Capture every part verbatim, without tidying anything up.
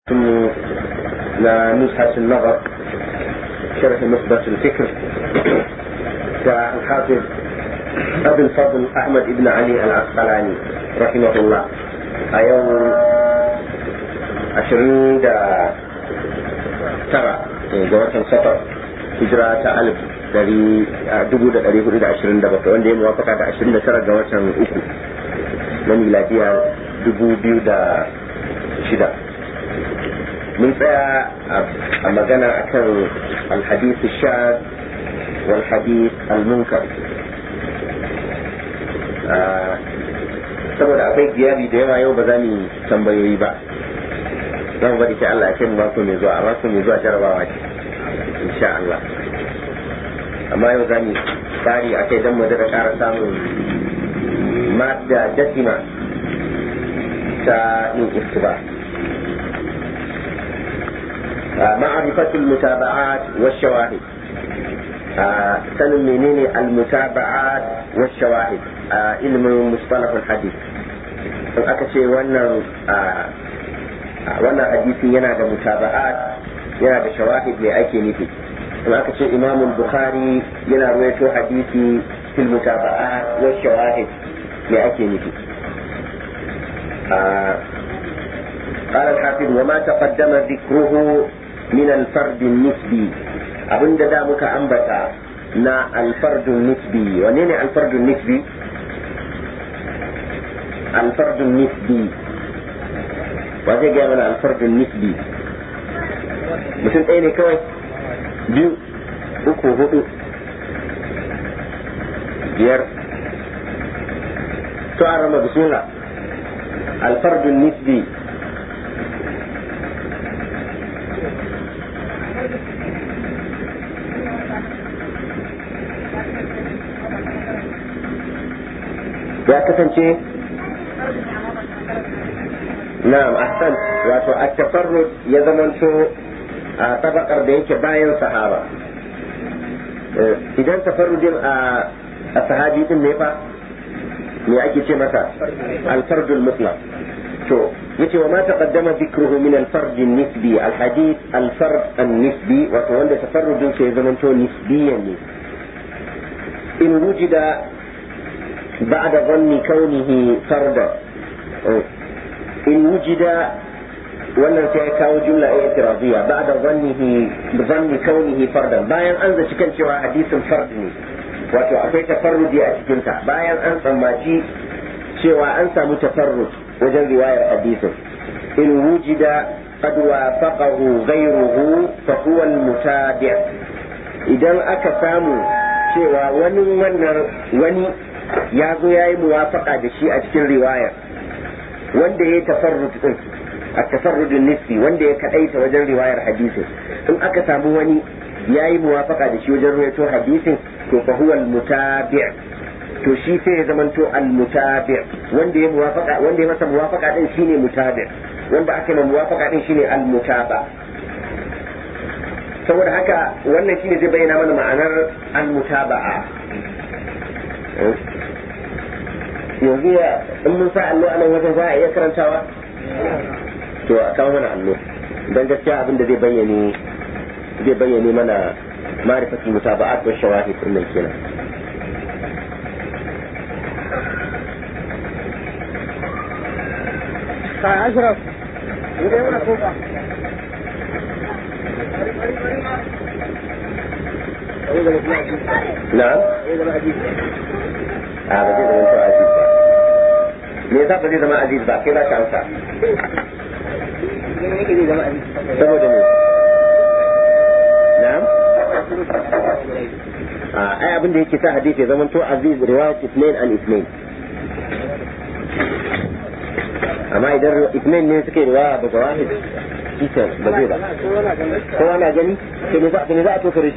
نزهة النظر شرح مصدر الفكر كالحافظ أبي الفضل أحمد بن علي العسقلاني رحمه الله أيوم عشرين دا ترى جوات السفر هجرة ألف dari dubu da ɗari hudu da ashirin da bakwai wanda ya muwafaka da ashirin da tara ga watan uku na miladiya dubu biyu da shida. mun tsaya a magana akan alhadith shad wal hadith al-munkar saboda akwai giyabi da yawa yau ba za mu tambayoyi ba zan bari sai Allah ya kai mu mako mai zuwa mako mai zuwa jarabawa ce insha Allah amma yau za mu tsari a kai don mu daga ƙara samun madda dasima ta yin istiba معرفة المتابعات والشواهد سنن منين المتابعات والشواهد علم مصطلح الحديث in aka ce wannan wannan hadisi yana da mutaba'at yana da shawahid mai ake nufi in aka ce imam bukhari yana ruwaito hadisi fil mutaba'at wa shawahid mai ake nufi قال الحافظ وما تقدم ذكره من الفرد النسبي abin da da muka ambata na alfardun nisbi wane ne alfardun nisbi alfardun nisbi wa zai gaya mana alfardun nisbi mutum ɗaya ne kawai biyu uku hudu biyar to a rama bismillah alfardun nisbi ya kasance na'am ahsan wato at-tafarrud ya zamanto a tabakar da yake bayan sahaba idan tafarrudin a sahabi din ne fa me ake ce masa al-fardul mutlaq to yace wa ma taqaddama dhikruhu min al-fard an-nisbi al-hadith al-fard an-nisbi wato wanda tafarrudin sai ya zamanto nisbiyan ne in wujida بعد ظن كونه فردا إن وجد wannan sai ya kawo jumla a itiradiyya ba da zannihi zanni kaunihi fardan bayan an zaci kan cewa hadisin fard ne wato akwai tafarrudi a cikin ta bayan an tsammaci cewa an samu tafarrud wajen riwayar hadisin in wujida qad wafaqahu ghayruhu fa huwa al-mutabi' idan aka samu cewa wani wannan wani ya zo ya yi muwafaka da shi a cikin riwayar wanda ya yi tafarrud din a tafarrudin nisbi wanda ya kadaita wajen riwayar hadisin in aka samu wani ya yi muwafaka da shi wajen riwayato hadisin to fa huwa al-mutabi' to shi sai ya zamanto al-mutabi' wanda ya muwafaka wanda ya masa muwafaka din shine mutabi' wanda aka yi muwafaka din shine al-mutaba saboda haka wannan shine zai bayyana mana ma'anar al-mutaba'a yanzu ya in mun sa allo a nan wajen za a iya karantawa to a kawo mana allo don gaskiya abin da zai bayyane zai bayyane mana ma'rifatul mutaba'at wa shawahid din nan kenan ka ashraf idan yana kofa na'am a ba zai zama to aziz ba me yasa ba zai zama aziz ba kai za ka amsa saboda ne na'am a ai abin da yake sa hadisi ya zama to aziz riwayat ithnain an ithnain amma idan ithnain ne suke riwaya daga wahid kisa ba zai ba kowa na gani sai ne za a to kare shi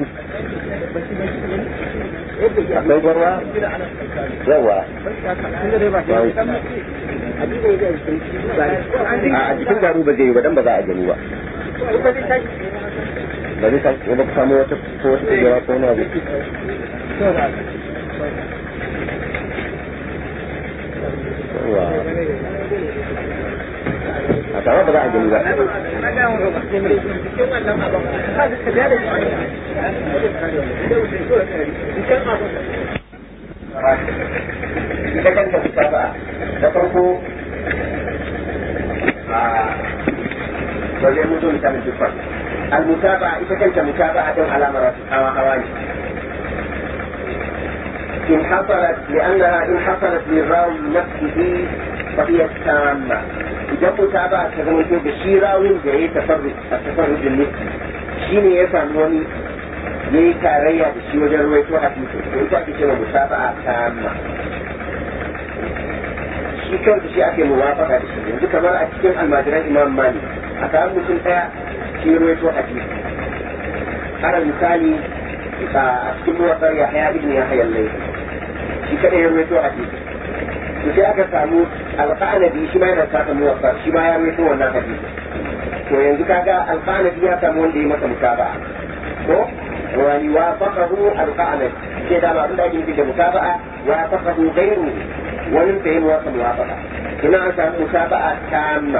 akwai gwarwa yawa a jikin garu ba zai yi ba dan ba za a gani ba ba zai tashi ba samu wata ko wata kujera ko wani abu yawa a tawa ba za a gani ba ita kanta mutaba'a da farko a wajen mutum misalin dukkan al-mutaba'a ita kanta mutaba'a don alamar hawa hawa ne in hasalat li'annaha in hasalat lirawi nafsihi fa hiya tamma idan mutaba'a ta zama to da shi rawin da yayi tafarrud at-tafarrud al-nisbi shine ya samu wani yayi tarayya da shi wajen ruwaito hadisi to ita ake cewa mutaba'a tamma shi kawai shi ake muwafaka da shi yanzu kamar a cikin almajiran imam malik a samu mutum daya shi ruwaito hadisi ana misali a cikin muwaffar yahya ibn yahya al-laythi shi kadai ya ruwaito hadisi to sai aka samu alqanabi shi ma yana saka muwaffar shi ma ya ruwaito wannan hadisi to yanzu kaga alqanabi ya samu wanda ya masa mutaba'a ko wani wafaqahu alqanabi sai da ma abin da ake nufi da mutaba'a wafaqahu ghayruhu wani da ya muwafaq muwafaqa ina an samu mutaba'a tamma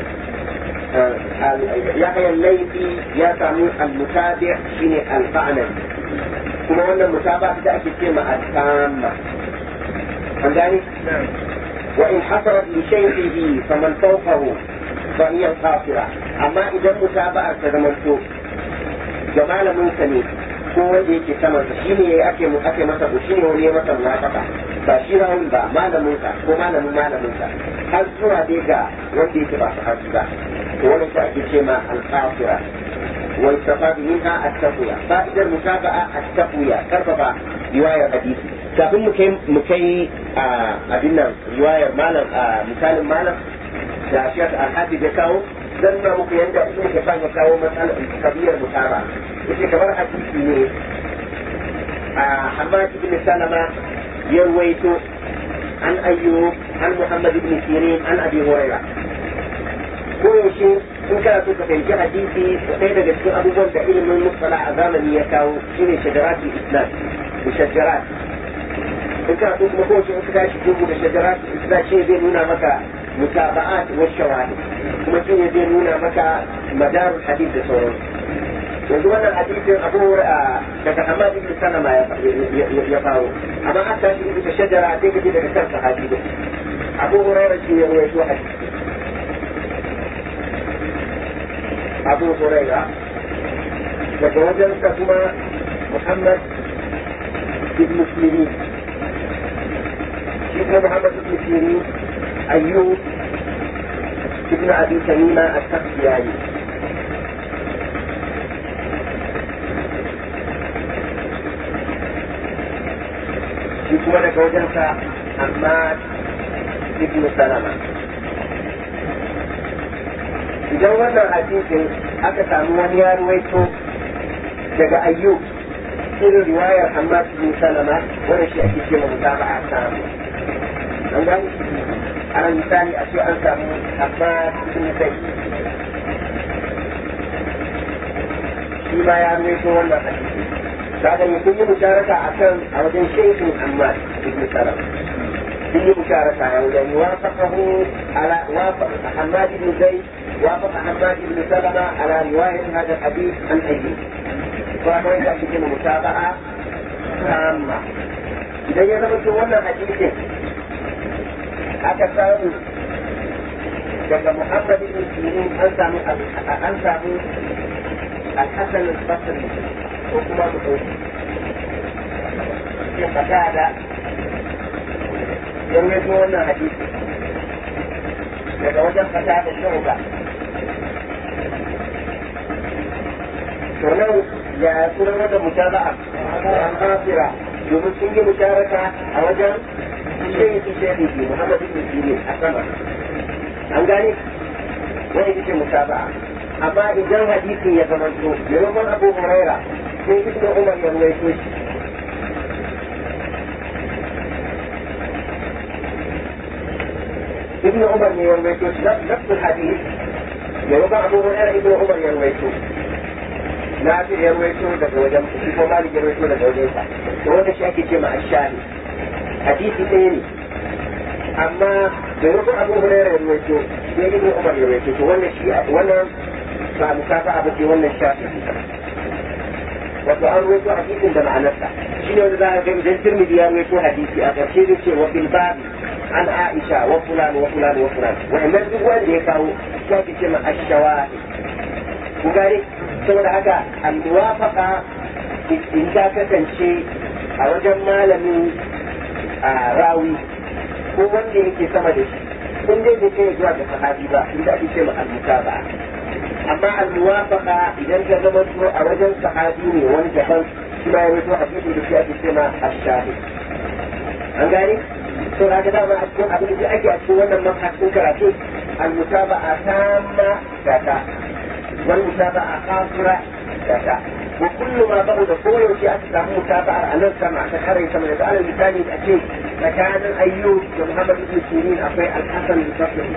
يحيى الليثي يا سامي المتابع شيني القعنبي كما وانا المتابعة تأتي كلمة التامة عندني وإن حصلت لشيخه فمن فوقه فهي القاصرة أما إذا المتابعة تدمنتو جمال منسني ko wanda yake saman sa shine yayi ake mu ake masa shine wani ya masa muwafaqa ba shi rawun ba malamin sa ko malamin malamin sa har zuwa dai ga wanda yake ba sahabi ba to wannan shi ake cewa al-qasira wa istafadu minha at-taqwa fa'idar mutaba'a at-taqwa karfafa riwayar hadisi kafin mu kai mu kai abin nan riwayar malam misalin malam da shi al-hafiz ya kawo dan na muku yanda ibn Hibban ya kawo matsalar kabiyar mutaba yace kamar hadisi ne a Hamad ibn Salama ya ruwaito an Ayyub an Muhammad ibn Sirin an Abi Hurairah ko yaushe in kana so ka fahimci hadisi sai daga cikin abubuwan da ilimin musala a zamani ya kawo shine shajaratul islam mushajjarat in kana so kuma ko yaushe in ka tashi dubu da shajaratul islam shi zai nuna maka متابعات والشواهد كما كان يدينون مكة مدار الحديث بصورة يقول الحديث أبو كذا حماد بن سلمة يقاو أما حتى في الشجرة عتيك كده كسرت حديث أبو هريرة يروي واحد أبو هريرة يتوجه كما محمد بن سيرين شيخ محمد بن سيرين أيوب ابن أبي تميمة السختياني يكون لك وجهك حماد ابن سلمة إذا وانا حديث أكثر من يرويته daga أيوب irin riwayar Hammad bin Salama wanda shi ake cewa mutaba'a samu an gani ana misali a ce an samu Hammad bin Zaid shi ma ya ruwaito wannan hadisi kaga ne kun yi musharaka akan a wajen shaykhin Hammad bin Salama sun yi musharaka a wajen wafaqahu ala wafaq Hammad bin Zaid وافق حماد بن سلمة على رواية هذا الحديث عن أيوب فهو يأتي متابعة تامة إذا يزمت وانا حديث أكثر daga محمد بن سيرين an samu الحسن البصري وكما بقول في قتادة يروي وانا حديث daga wajen قتادة شعبة sannan ya suna wata mutaba'a an kafira domin sun yi musharaka a wajen shehi shehi ke Muhammad ibn Sirin a sama an gane wani ita mutaba'a amma idan hadisin ya zamanto maimakon Abu Huraira sai Ibn Umar ya ruwaito shi Ibn Umar ne ya ruwaito shi nafsul hadis maimakon Abu Huraira Ibn Umar ya ruwaito na fi ya ruwaito daga wajen shi ko malik ya ruwaito daga wajen sa to wanda shi ake ce ma ashari hadisi ɗaya ne amma da rukun Abu Hurairah ya ruwaito sai ibn umar ya rawaito to wannan shi wannan ba musafaha ba ce wannan shafi wato an rawaito hadisin da ma'anarsa shine wanda za a ga idan Tirmidhi ya rawaito hadisi a ƙarshe zai ce wa bil bab an Aisha wa fulan wa fulan wa fulan wannan duk wanda ya kawo shi ce ma ash-shawahid ku gane saboda haka al-muwafaqa in ta kasance a wajen malamin a rawi ko wanda yake sama da shi kun dai bai kai zuwa ga sahabi ba inda ake ce ma al-mutaba'a amma al-muwafaqa idan ta zama a wajen sahabi ne wani daban shi ma ya rawaito hadisi da shi ake ce ma ash-shahid an gane to haka dama a cikin abin da ake a cikin wannan mabhasin karatu al-mutaba'a tamma data wal mutaba'a qasira data wa kullu ma ba'da koyo shi aka samu mutaba'ar anan sama ta kare sama da alal misali da ake tsakanin ayyub da muhammad ibn sirin akwai al-hasan al-basri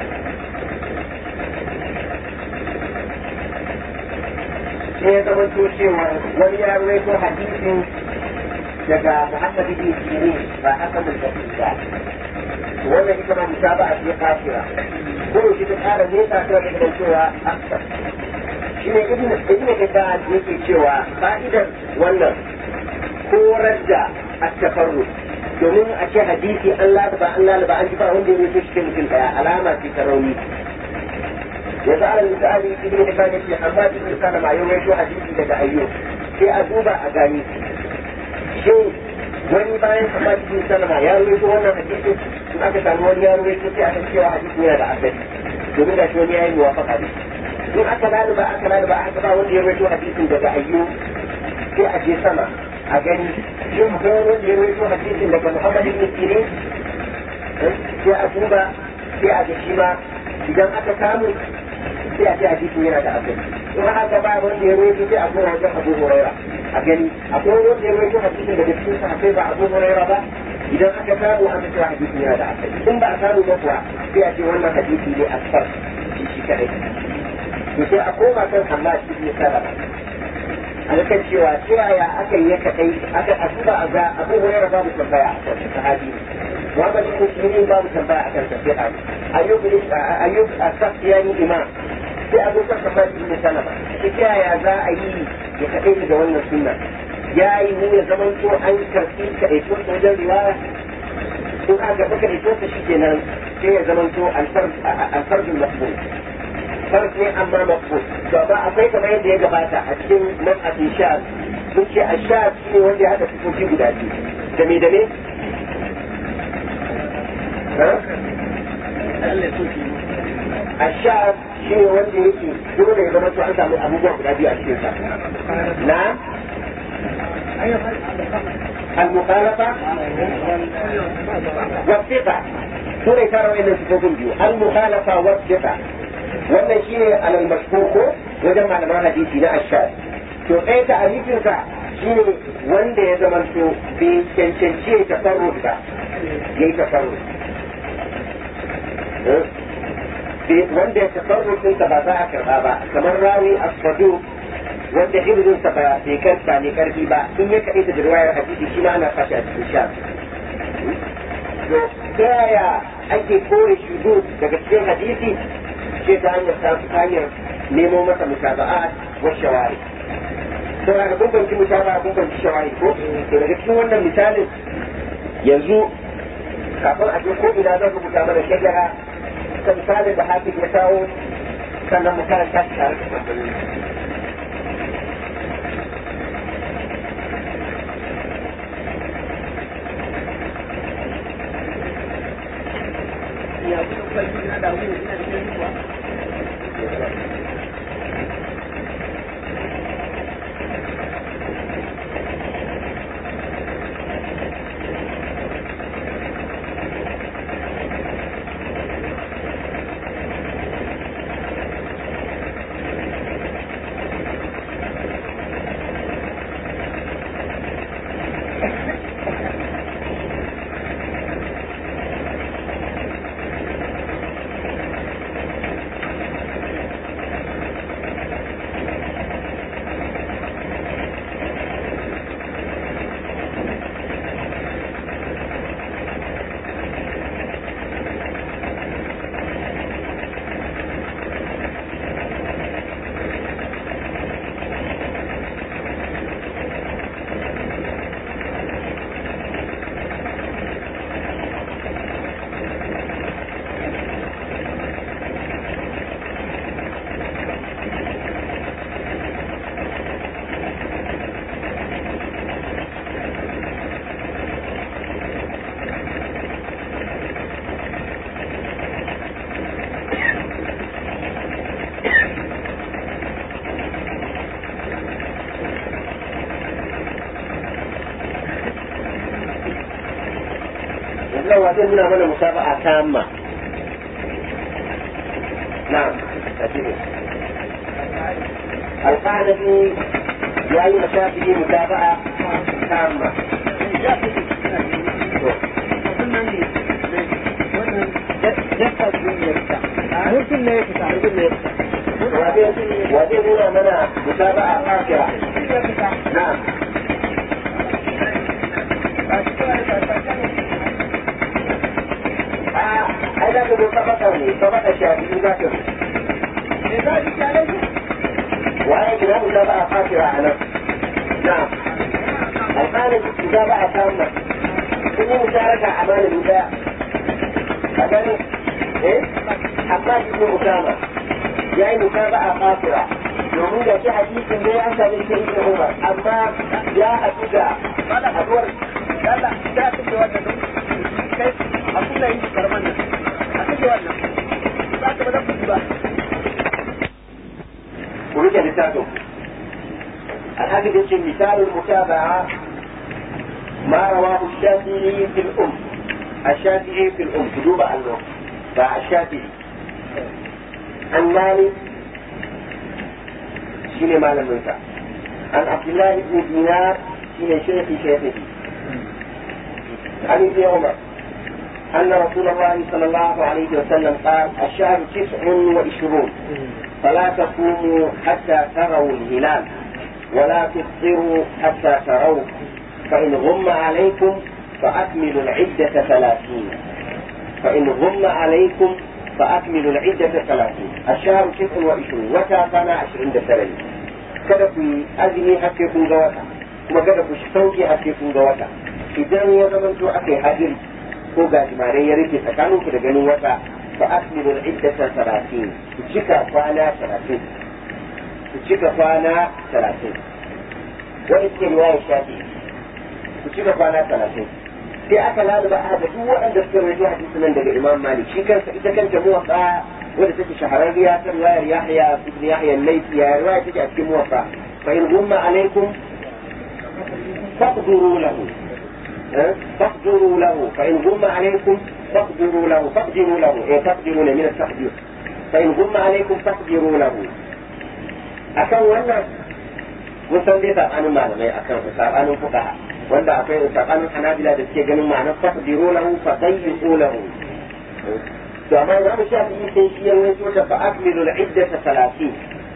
sai ya zama to cewa wani ya rawaito hadisin daga muhammad ibn sirin ba hasan al-basri ba wannan ita ma mutaba'a ce kafira ko shi ta kara nesa ta da cewa akthar shine ibn ibn Hibban yake cewa fa'idar wannan korar da at-tafarrud domin a ce hadisi an lalaba an lalaba an ji ba wanda ya rubuta shi mutum daya alama ce ta rauni ya za a misali ibn Hibban yake amma ibn Salama ya rawaito hadisi daga Ayyub sai a duba a gani shin wani bayan amma ibn Salama ya rawaito wannan hadisi in aka samu wani ya rawaito sai aka cewa hadisi yana da asali domin da shi wani ya yi muwafaqa da shi in aka laluba aka laluba aka ba wanda ya rawaito hadisin daga Ayyub sai a je sama a gani shin akwai wanda ya rawaito hadisin daga Muhammad ibn Sirin sai a duba sai a ga shi ma idan aka samu sai a ce hadisin yana da asali in aka ba wanda ya rawaito sai a zo wajen Abu Huraira a gani akwai wanda ya rawaito hadisin daga cikin sahabbai ba Abu Huraira ba idan aka samu aka ce hadisin yana da asali in ba a samu ba kuwa sai a ce wannan hadisi ne asfar shi shi kadai sai a koma kan Hamad ibn Salama a kan cewa cewa ya aka yi kadai aka asuba a ga Abu Hurairah babu tambaya a kan sahabi Muhammad ibn Sirin babu tambaya a kan sahabi Ayyub Ayyub as-Safiyani imam sai Abu Hamad ibn Salama sai ya za a yi ya kadai daga wannan sunna ya yi ne ya zaman to an karfi kadai to wajen riwaya in aka baka ito ta shikenan sai ya zaman to al-fard al-fard al-maqbul فرق ne amma maqbul to ba akwai kamar yadda ya gabata a cikin mas'atin shaz mun ce ashaz shine wanda ya hada sifofi guda biyu da me da me ashaz shine wanda yake dole ya zama to an samu abubuwa guda biyu a cikin sa na المخالفة والثقة سورة ترى إلى سفوكم بيو المخالفة والثقة wannan shine alal mashhur ko wajen malaman hadisi na ashar to ɗaya ta'arifin sa shine wanda ya zama to bai cancanci ya tafarrud ba yayi tafarrud wanda ya tafarrud din sa ba za a karba ba kamar rawi as-saduq wanda hibzun sa ba bai karba ne karfi ba in ya kaɗai da riwayar hadisi shi ma ana fashi a cikin sha to ta yaya ake kore shudu daga cikin hadisi ce ta hanyar ta hanyar nemo masa mutaba'at wa shawari to ga bambanci mutaba'a bambanci shawari ko to daga cikin wannan misalin yanzu kafin a je ko ina zan rubuta mana shajara ta misalin da hafiz ya kawo sannan mu karanta shi tare da tambayoyi ya kuma kwalli na da wani ina da kai kuwa وزي هنا من مسابقة تامة. نعم القعنبي يعني مشافي متابعة تامة. ممكن لا يفتح ممكن لا يفتح وزي هنا من متابعة قاصرة. نعم هذا من طبقة طبقة الشافعي ذاته وهي كلام متابعة قاصرة على. نعم الخالد متابعة تامة كل مشاركة أعمال الوداع. هذا إيه حماد بن أسامة جاي متابعة قاصرة يومين في حديث اللي أنت من ابن عمر أما جاء كذا أقول لا لا لا تبدو أنه كيف أقول له إنت كرمنا أتبدو أنه لا تبدو أنه ورجع لساته الحاجة دي مثال المتابعة ما رواه الشافعي في الأم. الشافعي في الأم كذوب عنه فالشافعي عن مالك شيني مالا منسى عن عبد الله بن دينار شيني شيخ شيخه عن ابن عمر أن رسول الله صلى الله عليه وسلم قال الشهر تسع وعشرون فلا تصوموا حتى تروا الهلال ولا تفطروا حتى تروه فإن غم عليكم فأكملوا العدة ثلاثين فإن غم عليكم فأكملوا العدة ثلاثين. الشهر تسع وعشرون وتافنا عشرين دسرين kada ku yi azumi har sai kun ga wata kuma kada ku sauke har sai kun ga wata idan ya zamanto aka yi hadiri ko gajimare ya rufe tsakaninku da ganin wata fa akmilu al-iddata thalathين ku cika kwana thalathين ku cika kwana thalathين wani ke riwaya shafi ku cika kwana thalathين sai aka laluba a da duk waɗanda suka rawaito hadisi nan daga Imam Malik shi kansa ita kanta muwatta wadda take shahararriya ta riwayar Yahya ibn Yahya al-Laythi ya riwaya take a cikin muwatta fa in gumma alaikum faqduru lahu فاقدروا له فإن غم عليكم فاقدروا له فاقدروا له إيه تقدرون من التقدير فإن غم عليكم فاقدروا له أكن wannan musan dai sabanin malamai akan sabanin fuqaha wanda akwai sabanin hanabila da suke ganin ma'anar faqdiru lahu fa dayyiqu lahu to amma za mu shafi sai shi ya wato ta fa akmilu al-iddata thalathين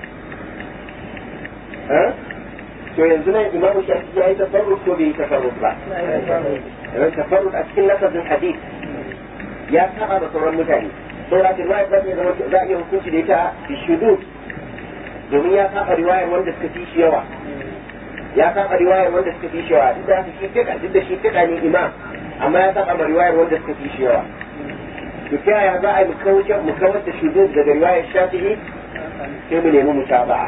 ha to yanzu nan imamu shafi ya yi tafarrud ko bai yi tafarrud ba tafarrud a cikin lafazin hadith ya saba da sauran mutane saboda riwayar za ta zama za a iya hukunci da ita bi shudud domin ya saba riwayar wanda suka fi shi yawa ya saba riwayar wanda suka fi shi yawa duk da shi kika duk da shi kika ne imam amma ya saba riwayar wanda suka fi shi yawa to ta yaya za a yi mu kawar da shudud daga riwayar shafi'i sai mu nemi mutaba'a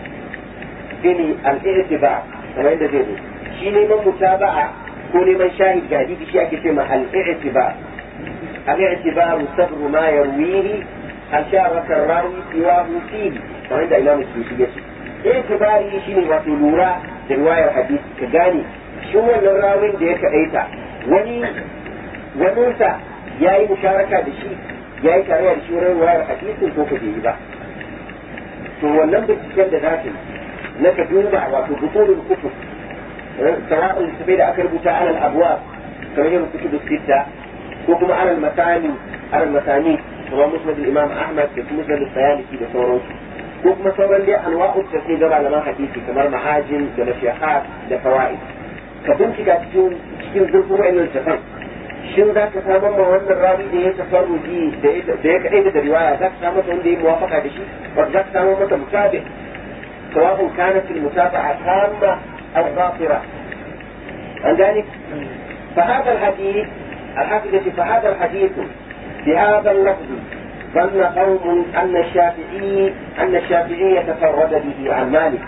shine al-i'tibar kamar yadda zai zo shi neman mutaba'a ko neman shahid ga hadisi shi ake cewa al-i'tibar al-i'tibar sabru ma yarwihi hal sharaka ar-rawi siwahu fihi kamar yadda Imam Suyuti ya ce i'tibari shine wato lura da riwayar hadisi ka gane shin wannan rawin da ya kadaita wani waninsa yayi musharaka da shi yayi tarayya da shi wurin riwayar hadisin ko ka yi ba to wannan binciken da zaka yi لك دوبة وبطول الكتب سواء السبيل أكربت على الأبواب كما هي الكتب الستة وكما على المثاني على المثاني هو مسند الإمام أحمد في مسند الطيالسي بصوره وكما صورا لي أنواع التسنيد على ما حديثي كما المحاجم لمشيخات لفوائد فبنتك تكون تكون ذلك إنه التفرد shin za ka samu ma wannan rawi da ya tafarruji da ya kaɗai da riwaya za ka samu wanda ya muwafaka da shi wanda za ka samu masa mutabi سواء كانت المتابعة تامة أو غافرة عن ذلك فهذا الحديث الحقيقة فهذا الحديث بهذا اللفظ ظن قوم أن الشافعي أن الشافعي تفرد به عن مالك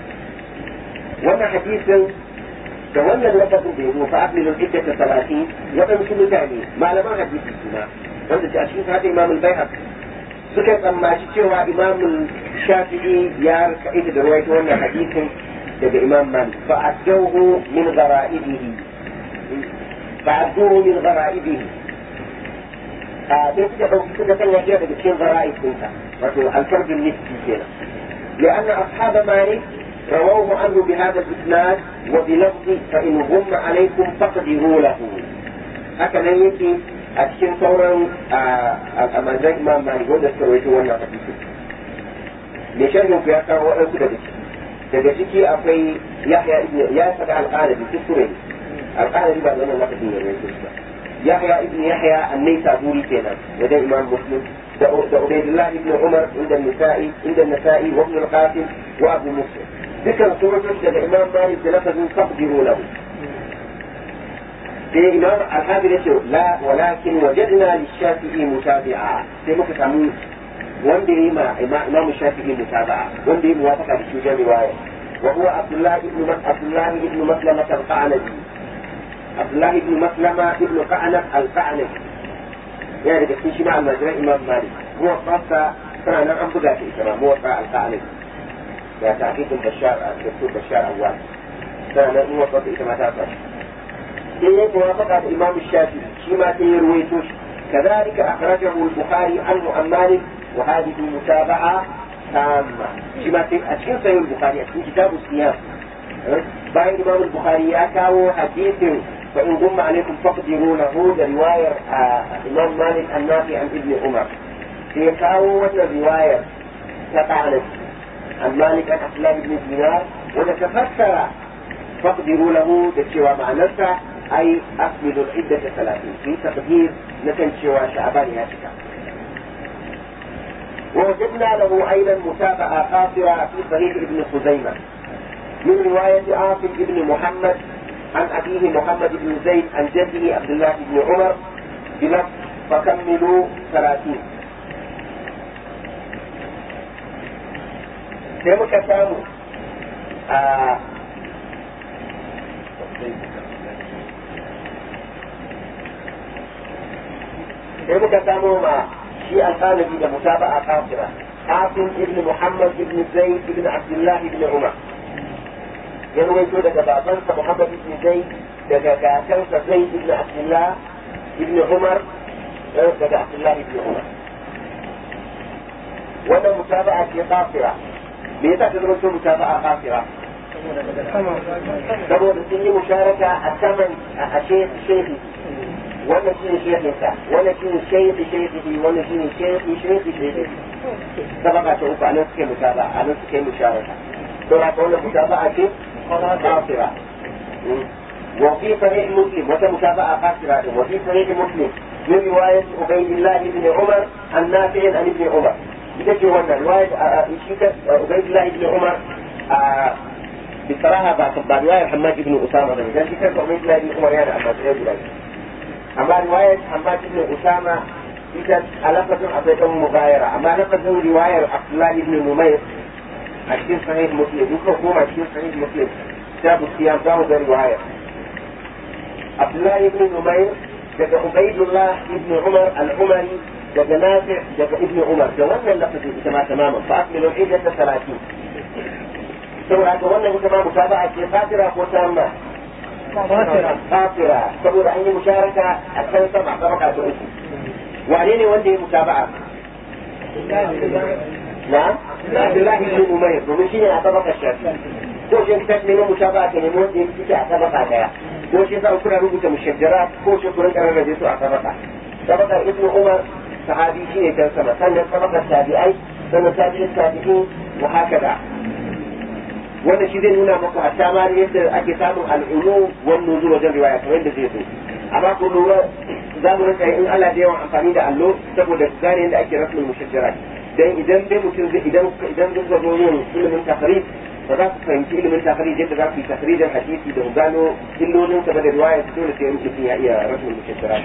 وما حديث تولى اللفظ به فأكمل العدة ثلاثين وتمكن تعني ما لم حديث السماء وأنت تأشيف هذا إمام البيهقي suka tsammaci cewa imam shafi'i ya rikaita da ruwaito wannan hadisin daga imam malik fa'adduhu min ghara'ibihi fa'adduhu min ghara'ibihi sai suka ɗauki suka sanya shi daga cikin zara'i ɗinsa wato alfardun nisbi kenan لأن أصحاب مالك رووه عنه بهذا الإسناد وبلفظ فإن غم عليكم فاقدروا له هكذا يجي أتكين صورا المنزل إمام مالك وده سرويته وانا تفيته لشأنه في أكثر وأنت دبك دبك أقوي يحيى ابن ياسر القالبي في السوري القالبي بعد أن الله تدين يحيى ابن يحيى النيسابوري كنا وده إمام مسلم ده عبيد الله ابن عمر عند النسائي عند النسائي وابن القاسم وابو مسلم ذكر سورة الإمام مالك بلفظ فاقدروا له في إمام الحافظ يقول لا ولكن وجدنا للشافعي متابعة في مكتمون وندي ما إمام الشافعي متابعة وندي موافقة بشجاع رواية وهو عبد الله بن عبد الله بن مسلمة القعنبي عبد الله بن مسلمة بن قعنب القعنبي يعني بس شمال المجرى إمام مالك هو قصة كان أم بقى إسلام هو القعنبي يا تحقيق بشار الدكتور بشار أول كان هو قصة إسلام تاسع إيه موافقة الإمام الشافعي شما تيرويتوش كذلك أخرجه البخاري عنه عن مالك وهذه متابعة تامة شما أشكين سيد البخاري أشكين كتاب الصيام باين الإمام البخاري أكاو حديث فإن غم عليكم فاقدروا له رواية الإمام مالك النافع عن ابن عمر في كاو رواية تتعلم عن مالك عن عبد الله بن دينار ونتفسر فاقدروا له بالشوى مع نفسه أي أكملوا العدة ثلاثين في تقدير نتن شوى شعبان هاتفا ووجدنا له أيضا متابعة قاصرة في صحيح ابن خزيمة من رواية عاصم بن محمد عن أبيه محمد بن زيد عن جده عبد الله بن عمر بلفظ فكملوا ثلاثين كما كتابوا آه sai muka samo ma shi alƙalabi da mutaba'a kafira Asim ibn Muhammad ibn Zayd ibn Abdullah ibn Umar ya rawaito daga babansa Muhammad ibn Zayd daga kakansa Zayd ibn Abdullah ibn Umar daga Abdullah ibn Umar wannan mutaba'a ce kafira me yasa ta zama mutaba'a kafira saboda sun yi musharaka a saman a shehi wannan shi ne shehinsa wannan shi ne shehi shehi wannan shi ne shehi shehi shehi sabaka ta uku a nan suke mutaba a nan suke musharaka don haka wannan mutaba'a ce kafira وفي صحيح مسلم وتمتابعة قاصرة وفي صحيح مسلم من رواية عبيد الله بن عمر عن نافع عن ابن عمر بتجي هنا رواية عبيد الله بن عمر بصراحة بعد رواية حماد بن أسامة قال لي كيف عبيد الله بن عمر يعني أما تغير أما رواية حماد بن أسامة إذا لفظ أعطيتهم مغايرة أما لفظ رواية عبد الله بن نمير عشرين صحيح مسلم يكون هو عشرين صحيح مسلم كتاب الصيام داود رواية عبد الله بن نمير جاء عبيد الله بن عمر العمري جاء نافع جاء ابن عمر جوانا اللفظ كما تماما فأكملوا العدة ثلاثين سورة جوانا كما متابعة قاصرة وتامة قاصرة سورة أي مشاركة أكثر سبع طبقات أخرى وعليني وندي متابعة نعم عبد الله بن نمير ومشينا على طبقة الشافعي ko shi ta nemo mushabaha ta nemo da yake a tabaka daya ko shi za ku rubuta mushajjarat ko shi ku rinka rarrabe su a tabaka tabaka ibn umar sahabi shi ne kan sama sannan tabaka tabi'ai sannan tabi'in tabi'in wa hakada wannan shi zai nuna maku hatta ma yadda ake samun al'ulu wan nuzul wajen riwaya kamar yadda zai zo amma ko lura za mu rinka in Allah da yawan amfani da allo saboda gane yadda ake rasul mushajjarat dan idan dai mutum zai idan idan duk zo yin ilimin takhrij ba za ku fahimci ilimin takhrij yadda za ku yi takhrijin hadisi da gano illolin sa da riwaya su dole sai mutum ya iya rasul mushajjarat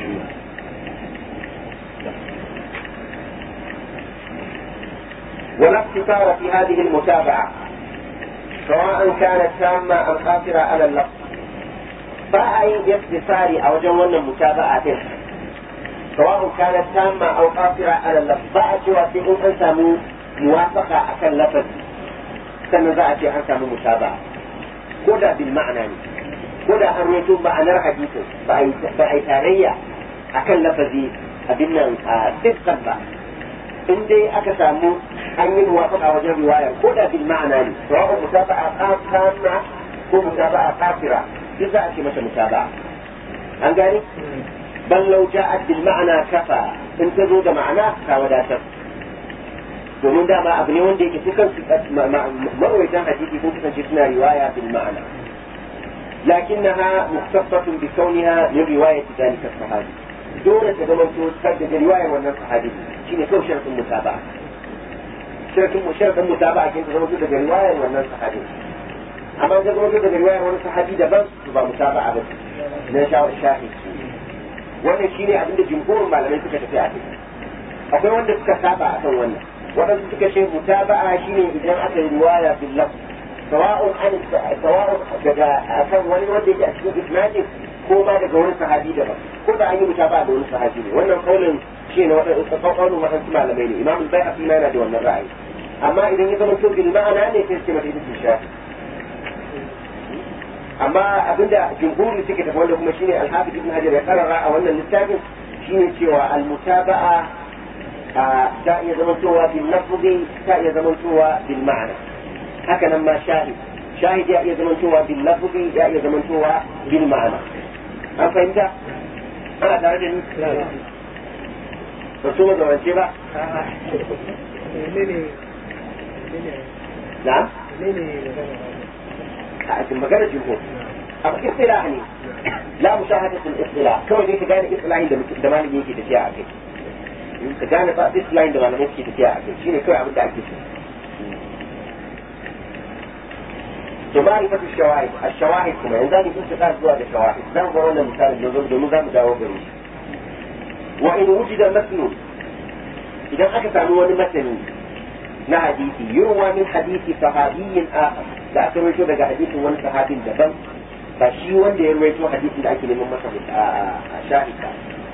ولا اقتصار في هذه المتابعة سواء كانت تامة أم قاصرة على اللفظ فأي اقتصار أو جوانا متابعة سواء كانت تامة أو قاصرة على اللفظ فأجوا في أن سامو موافقة أكل لفظ سنزاء في أن سامو متابعة كودا بالمعنى كودا أن يتوب معنى حديث فأي تارية أكل لفظي abin nan a dukkan ba in dai aka samu an yi muwafaqa wajen riwaya ko da bil ma'ana ne sawa'un mutaba'a qasama ko mutaba'a qasira duk za a ce mata mutaba'a an gane bal law ja'at bil ma'ana kafa in ta zo da ma'ana ta wadatar domin dama abu ne wanda yake sukan marwaitan hadisi ko kasance suna riwaya bil ma'ana lakinnaha mukhtassatun bi kauniha min riwayat dhalika as-sahabi dole ta zama to da riwayar wannan sahabi shine kawai sharadin mutaba'a sharadin sharadin mutaba'a kin zama to daga riwayar wannan sahabi amma da zama to daga riwayar wannan sahabi daban ba mutaba'a ba na shahid wannan shine abin da jumhurin malamai suka tafi a kai akwai wanda suka saba akan wannan waɗanda suka ce mutaba'a shine idan aka yi riwaya bil lafz sawa'un an sawa'un daga akan wani wanda yake a cikin isnadin ko ba daga wani sahabi daban ko da an yi mutaba'a da wani sahabi ne wannan kaulin shi ne waɗanda kaulin waɗansu malamai ne imam al-bayhaqi yana da wannan ra'ayi amma idan ya zama to bil ma'ana ne sai ce mata ita ce shafi amma abinda jumhuri suke tafi wanda kuma shine al-hafiz ibn hajar ya karara a wannan littafin shine cewa al-mutaba'a ta iya zamantowa bil lafzi ta iya zamantowa bil ma'ana haka nan ma shahid shahid ya iya zamantowa bil lafzi ya iya zamantowa bil ma'ana an fahimta ana tare da ni ba su mazamance ba na'am a cikin magana jumhur abu istilah ne la mushahadatul istilah kawai dai ka gane istilahin da malami yake tafiya a kai ka gane ba istilahin da malamai suke tafiya a kai shine kawai abin da ake so to ma'rifatu shawahid ash-shawahid kuma yanzu ne kun tsaka zuwa da shawahid zan ga wannan misalin da domin za mu dawo gare shi wa in wujida matnu idan aka samu wani matani na hadisi yurwa min hadisi sahabiyyin akhar da aka rawaito daga hadisin wani sahabin daban ba shi wanda ya rawaito hadisin da ake neman masa a shahida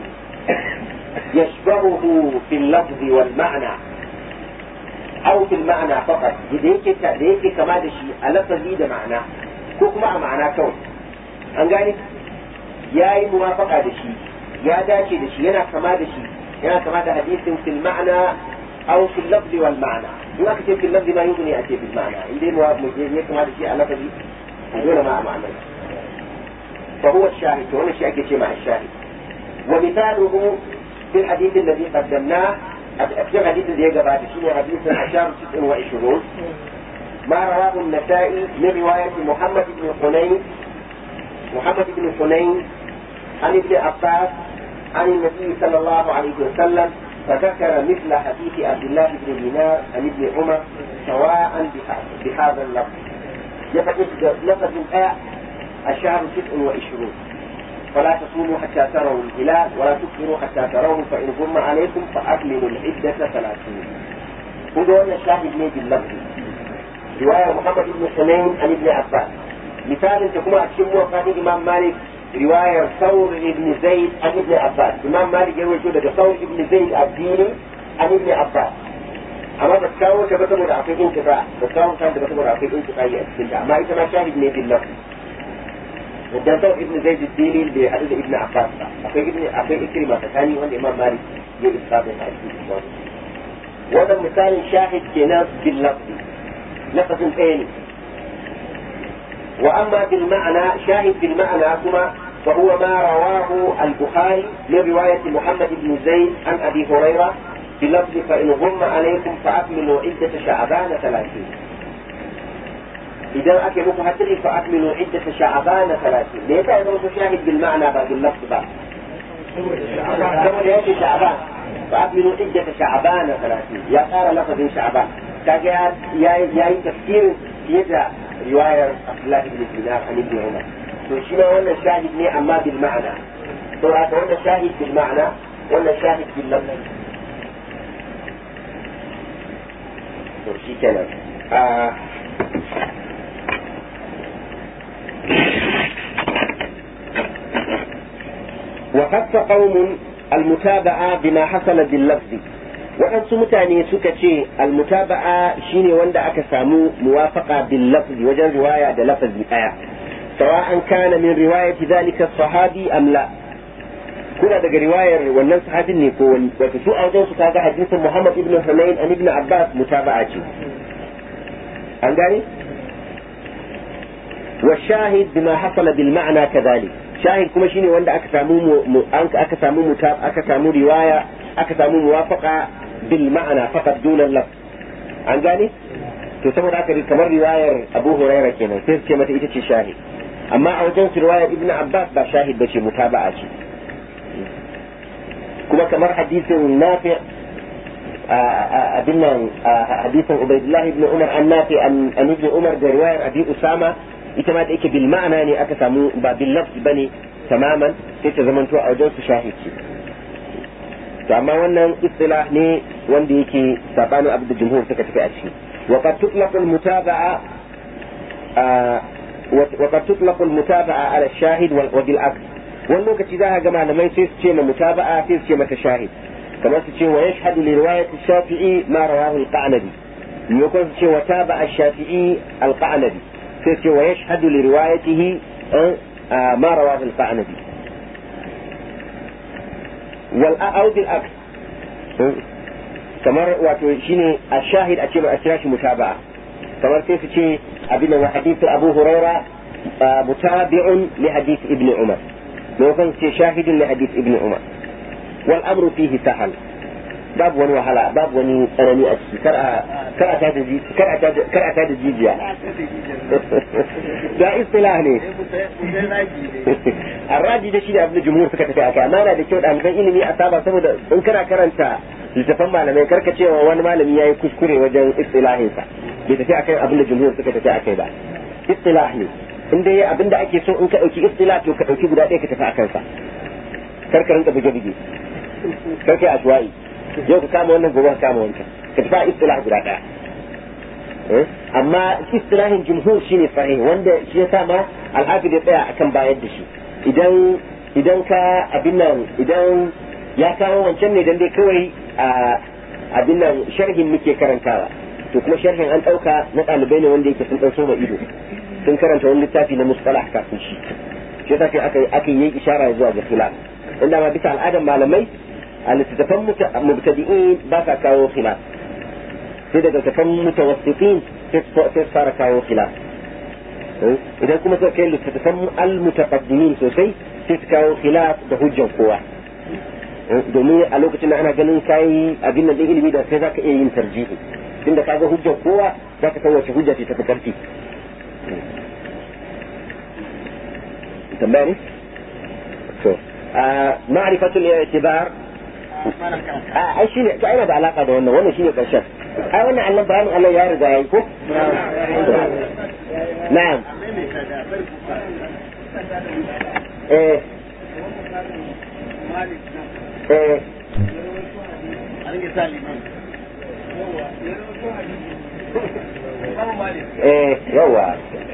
يشبهه في اللفظ والمعنى أو في المعنى فقط لذلك لذلك كما دشي اللفظي ده معنى كوكما معنى كون أنقاني ياي موافقة دشي يا داشي دشي ينا كما دشي ينا كما ده حديث في المعنى أو في اللفظ والمعنى ما كتير في اللفظ ما يغني أتي بالمعنى عندي موافقة كما دشي اللفظي هذول ما معنى فهو الشاهد هو الشيء كتير مع الشاهد ومثاله في الحديث الذي قدمناه في الحديث الذي يجب شيء حديث عشر تسع وعشرون ما رواه النسائي من رواية محمد بن حنين محمد بن حنين عن ابن عباس عن النبي صلى الله عليه وسلم فذكر مثل حديث عبد الله بن دينار عن ابن عمر سواء بهذا اللفظ يفتح لفظ الآية الشهر تسع وعشرون فلا تصوموا حتى تروا الهلال ولا تكفروا حتى تروه فإن غم عليكم فأكملوا العدة ثلاثين. هذا الشاهد من اللفظ. رواية محمد بن حنين عن ابن عباس. مثال تكون أتشموا قال الإمام مالك رواية ثور بن زيد عن ابن عباس. الإمام مالك يروي جودة ثور بن زيد الديني عن ابن عباس. أما بتكاو تبتموا العقيد انقطاع. بتكاو كان تبتموا العقيد انقطاع. ما إذا ما شاهد من اللفظ. والدكتور ابن زيد الديني اللي حدث ابن عباس أخي ابن أخي إكرمة ثاني والإمام مالك يسقط الحديث وهذا مثال شاهد كناس باللفظ لفظ ثاني وأما بالمعنى شاهد بالمعنى كما فهو ما رواه البخاري من رواية محمد بن زيد عن أبي هريرة بلفظ فإن غم عليكم فأكملوا عدة شعبان ثلاثين إذا أكلوا حتى فأكملوا عدة شعبان ثلاثين ليس أنه شاهد بالمعنى بعد اللفظ بعد كما يأتي شعبان فأكملوا عدة شعبان ثلاثين يا قال لفظ شعبان كاجا يا يا تفسير يدا رواية عبد الله بن دينار عن ابن عمر وشنا وانا شاهد ني أما بالمعنى ترى وانا شاهد بالمعنى وانا شاهد باللفظ وشي كلام آه وخص قوم المتابعة بما حصل باللفظ وأنسو متاني سكتي المتابعة شيني واندا أكسامو موافقة باللفظ وجن رواية دا لفظ آية سواء كان من رواية ذلك الصحابي أم لا kuna daga riwayar wannan sahabin ne ko wani wato su a wajen su kaga hadisin Muhammad ibn Hunayn an ibn Abbas mutaba'a ce an gane wa shahid bima hasala bil ma'na kadhalik shahid kuma shine wanda aka samu aka samu mutab aka samu riwaya aka samu muwafaqa bil ma'na faqat dun al-lafz an gane to saboda haka kamar riwayar Abu Hurairah kenan sai ce mata ita ce shahid amma a wajen riwayar Ibn Abbas ba shahid bace mutaba'a ce kuma kamar hadisin Nafi abin nan hadisin Ubaydullah ibn Umar an Nafi an ibn Umar da riwayar Abi Usama ita ma da yake bil ma'ana ne aka samu ba bil lafz bane tamaman sai ta zamanto a wajen su shahid ce to amma wannan istilah ne wanda yake sabanin abu da jumhur suka tafi a ciki wa qad tutlaqu al mutaba'a wa qad tutlaqu al mutaba'a ala al shahid wa bil aks wani lokaci za ka ga malamai sai su ce ma mutaba'a sai su ce mata shahid kamar su ce wa yashhadu li riwayati shafi'i ma rawahu al qanabi yakun su ce wa taba'a shafi'i al qanabi sai su ce wa yashhadu li riwayatihi ma rawahu al qanabi wal a'ud al aks kamar wato shine ash-shahid a ce ma ashrashi mutaba'a kamar sai su ce abin wa hadith Abu Hurairah mutabi'un li hadith Ibn Umar لو كان شاهد لحديث ابن عمر والأمر فيه سهل باب وني وحلا باب وني أناني أشي كرأ كرأ تاد كرأ تاد كرأ تاد جيجيا ده اصطلاح ليه الراجي ده شيء ابن جمهور سكت في أكا ما أنا دكتور أنا كان إني أصابة سمود إن كنا كرنتا لتفهم معلمين كركة شيء وان معلمي يا كشكوري وجن اصطلاحه سا بيتفي أكا ابن جمهور سكت في أكا بقى اصطلاح ليه inda ya abinda ake so in ka dauki istilah to ka dauki guda ɗaya ka tafi akan sa kar ka rinka buge buge kar kai aswa'i yau ka kama wannan gobe ka kama wancan ka tafi istilah guda ɗaya amma istilahin jumhur shine sahih wanda shi ya sa ma al-hafiz ya tsaya akan bayar da shi idan idan ka abin nan idan ya kawo wancan ne dan dai kawai abin nan sharhin muke karantawa to kuma sharhin an dauka na ɗalibai ne wanda yake sun dauko ma ido sun karanta wani littafi na mustalah kafin shi shi yasa sai aka aka yi ishara zuwa ga khilaf inda ma bisa al'adar malamai a littattafan mubtadi'in ba ka kawo khilaf sai daga littattafan mutawassitin sai fara kawo khilaf idan kuma sai kai littattafan al-mutaqaddimin sosai sai su kawo khilaf da hujjar kowa domin a lokacin da ana ganin kai abin nan din ilimi da sai zaka iya yin tarjihi tunda kaga hujjar kowa zaka san wace hujja ce ta fi karfi تمام شو معرفة الاعتبار اه اي شيء انا ده علاقة ده وانا وانا شيء كشف اه وانا علم بيان الله يا رجال يكون نعم ايه ايه ايه يوا